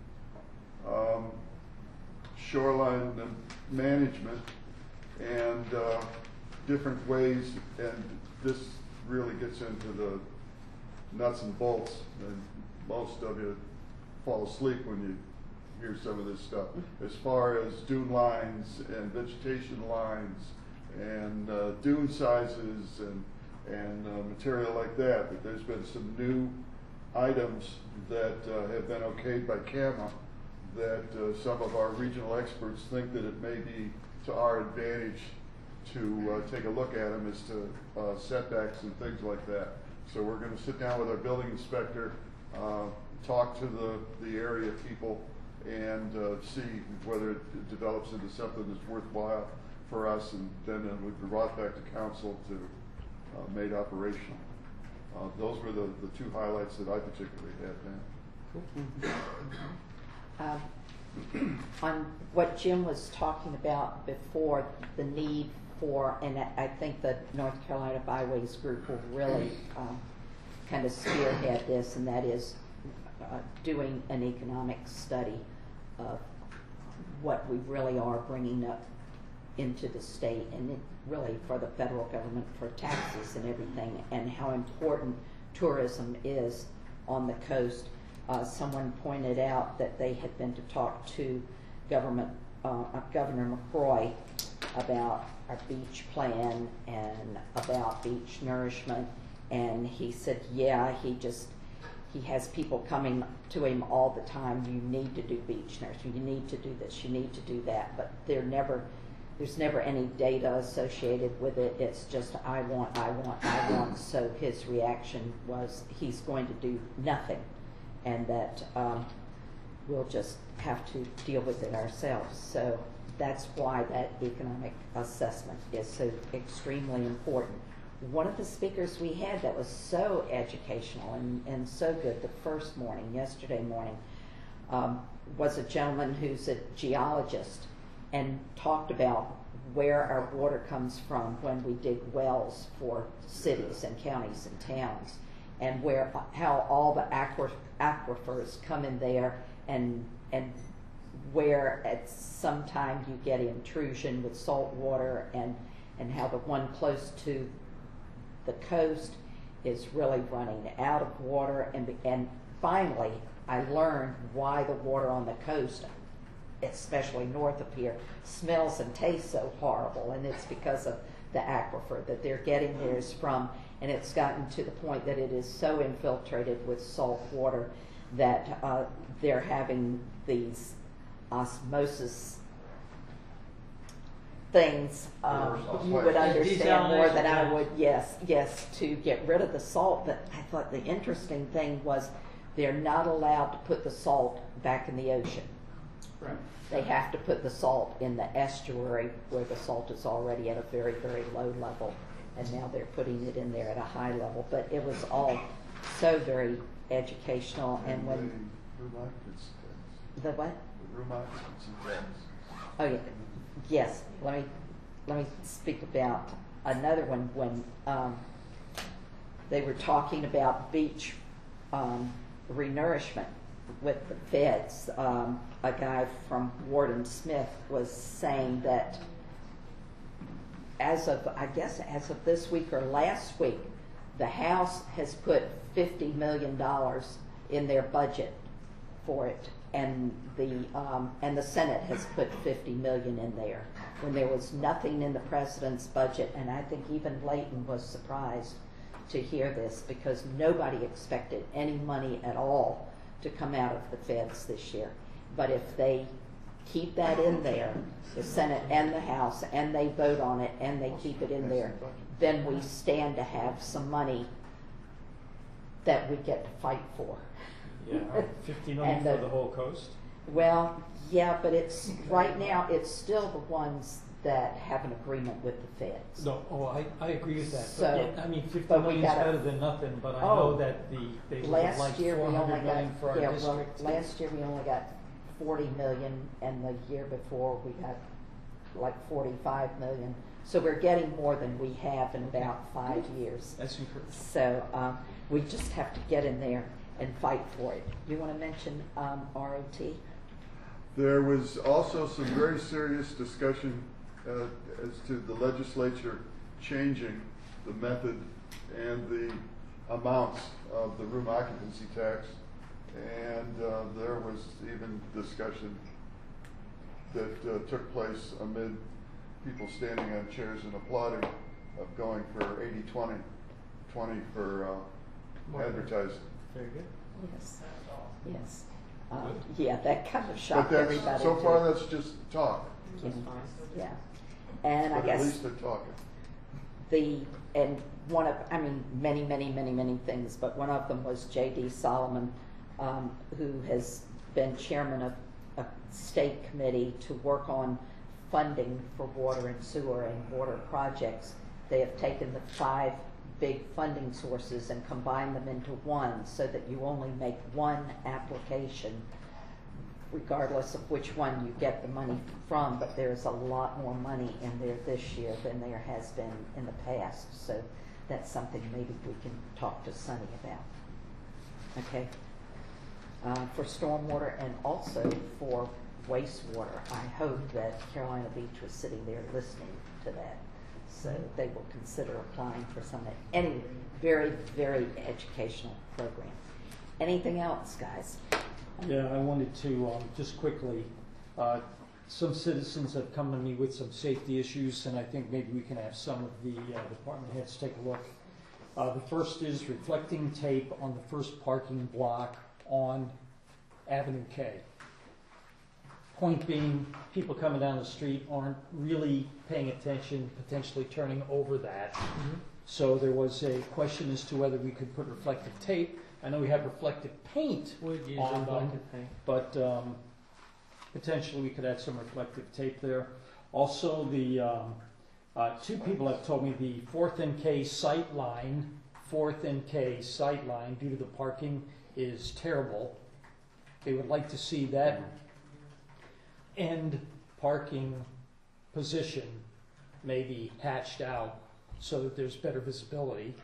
um, shoreline management and uh, different ways, and this really gets into the nuts and bolts, and most of you fall asleep when you hear some of this stuff, as far as dune lines and vegetation lines and uh, dune sizes and and uh, material like that. That there's been some new items that uh, have been okayed by C A M A that uh, some of our regional experts think that it may be to our advantage to uh, take a look at them as to uh, setbacks and things like that. So we're going to sit down with our building inspector, uh, talk to the, the area people, and uh, see whether it develops into something that's worthwhile for us, and then it would be brought back to council to uh, made operational. Uh, those were the, the two highlights that I particularly had, man. Um, on what Jim was talking about before, the need for, and I I think the North Carolina Byways Group will really um, kind of spearhead this, and that is uh, doing an economic study of what we really are bringing up into the state, and it really for the federal government for taxes and everything, and how important tourism is on the coast. Uh, someone pointed out that they had been to talk to government, uh, Governor McCrory about our beach plan and about beach nourishment, and he said, yeah, he just, he has people coming to him all the time, you need to do beach nourishment, you need to do this, you need to do that, but they're never, there's never any data associated with it. It's just, I want, I want, I want. So his reaction was he's going to do nothing, and that um, we'll just have to deal with it ourselves. So that's why that economic assessment is so extremely important. One of the speakers we had that was so educational and, and so good the first morning, yesterday morning, um, was a gentleman who's a geologist, and talked about where our water comes from when we dig wells for cities and counties and towns, and where how all the aqu- aquifers come in there and and where at some time you get intrusion with salt water, and, and how the one close to the coast is really running out of water. And, and finally, I learned why the water on the coast, especially north of here, smells and tastes so horrible, and it's because of the aquifer that they're getting theirs from, and it's gotten to the point that it is so infiltrated with salt water that uh, they're having these osmosis things. Um, you would understand more than I would. Yes, yes, to get rid of the salt. But I thought the interesting thing was they're not allowed to put the salt back in the ocean. Right. They have to put the salt in the estuary where the salt is already at a very, very low level, and now they're putting it in there at a high level. But it was all so very educational. And when the what? Oh yeah, yes. Let me let me speak about another one. When um, they were talking about beach um, renourishment with the feds, um, a guy from Warden Smith was saying that as of, I guess, as of this week or last week, the House has put fifty million dollars in their budget for it, and the um, and the Senate has put fifty million dollars in there, when there was nothing in the president's budget. And I think even Layton was surprised to hear this, because nobody expected any money at all to come out of the feds this year. But if they keep that in there, the Senate and the House, and they vote on it, and they keep it in there, then we stand to have some money that we get to fight for. Yeah, fifty million And for the- the whole coast? Well, yeah, but it's, right now, it's still the ones that have an agreement with the feds. No, oh, I, I agree with that. So, But yeah, I mean, fifty but we million is gotta- better than nothing, but I Oh, know that the, they would have Last like year, we four only hundred million got, for our yeah, well, district. last year we only got forty million, and the year before we got like forty-five million. So we're getting more than we have in about five years. That's encouraging. So um, we just have to get in there and fight for it. You want to mention um, R O T? There was also some very serious discussion uh, as to the legislature changing the method and the amounts of the room occupancy tax. And uh, there was even discussion that uh, took place amid people standing on chairs and applauding, of going for eighty twenty, twenty for uh, advertising. Very good. Yes. Yes. Um, yeah, that kind of But shocked that's, everybody. so too. far that's just talk. Yeah. And I But guess at least they're talking. the, and one of, I mean, many, many, many, many things, but one of them was J D Solomon, um, who has been chairman of a state committee to work on funding for water and sewer and water projects. They have taken the five big funding sources and combined them into one, so that you only make one application regardless of which one you get the money from. But there's a lot more money in there this year than there has been in the past. So that's something maybe we can talk to Sonny about. Okay? Uh, for stormwater and also for wastewater, I hope that Carolina Beach was sitting there listening to that. So they will consider applying for some, any very, very educational program. Anything else, guys? Yeah, I wanted to um, just quickly, uh, some citizens have come to me with some safety issues, and I think maybe we can have some of the uh, department heads take a look. Uh, the first is reflecting tape on the first parking block on Avenue K. Point being, people coming down the street aren't really paying attention, potentially turning over that. Mm-hmm. So there was a question as to whether we could put reflective tape. I know we have reflective paint Would use on them, reflective paint. but um, potentially we could add some reflective tape there. Also, the um, uh, two people have told me the fourth and K sight line, fourth and K sight line, due to the parking, is terrible. They would like to see that end parking position maybe hatched out so that there's better visibility.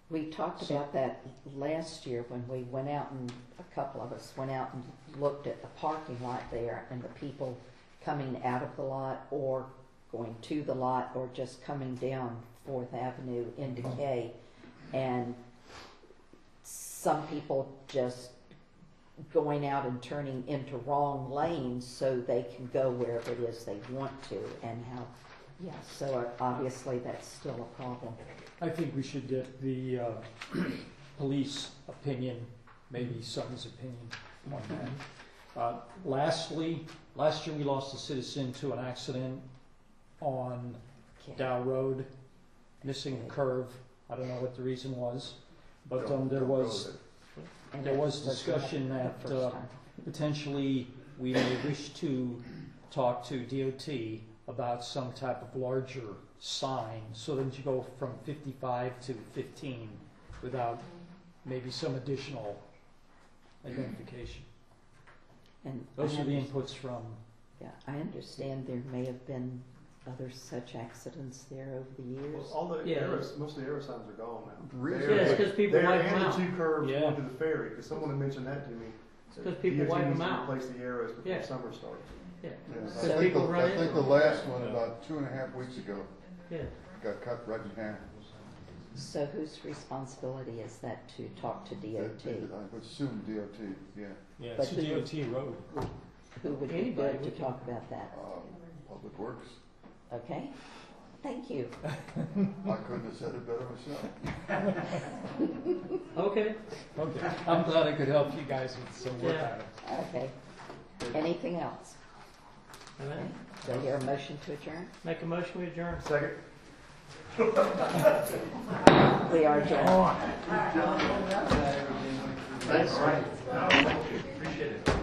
We talked So- about that last year when we went out and, a couple of us went out and looked at the parking lot there and the people coming out of the lot or going to the lot or just coming down Fourth Avenue into K. And some people just going out and turning into wrong lanes so they can go wherever it is they want to, and how, yeah, so obviously that's still a problem. I think we should get the uh, police opinion, maybe Sutton's opinion on that. Uh, lastly, last year we lost a citizen to an accident on Dow Road, missing a curve. I don't know what the reason was, but um, there was there was discussion that uh, potentially we may wish to talk to D O T about some type of larger sign so that you go from fifty-five to fifteen without maybe some additional identification. And those I are the understand- inputs from. Yeah, I understand there may have been other such accidents there over the years. Well, all the Yeah. arrows, most of the arrow signs are gone now. The reason- There- Yeah, it's 'cause people there wipe 'em and out. the two curves Yeah. going to the ferry, because someone had mentioned that to me. It's 'cause people D O T wipe 'em needs to out. Replace the arrows before Yeah. summer starts. Yeah. Yeah, Because I think, people the, run I think into the them. last one, about two and a half weeks ago, Yeah. got cut right in half. So whose responsibility is that to talk to D O That- T? I would assume D O T, yeah. Yeah, But it's a who- D O T road. Who would be Anybody, good we to can- talk about that? Uh, Public Works. Okay, thank you. I couldn't have said it better myself. Okay. Okay, I'm glad I could help you guys with some work Yeah. on it. Okay, anything else? All right. Do I hear a motion to adjourn? Make a motion, we adjourn. Second. We are adjourned. Thanks. All right. Appreciate it.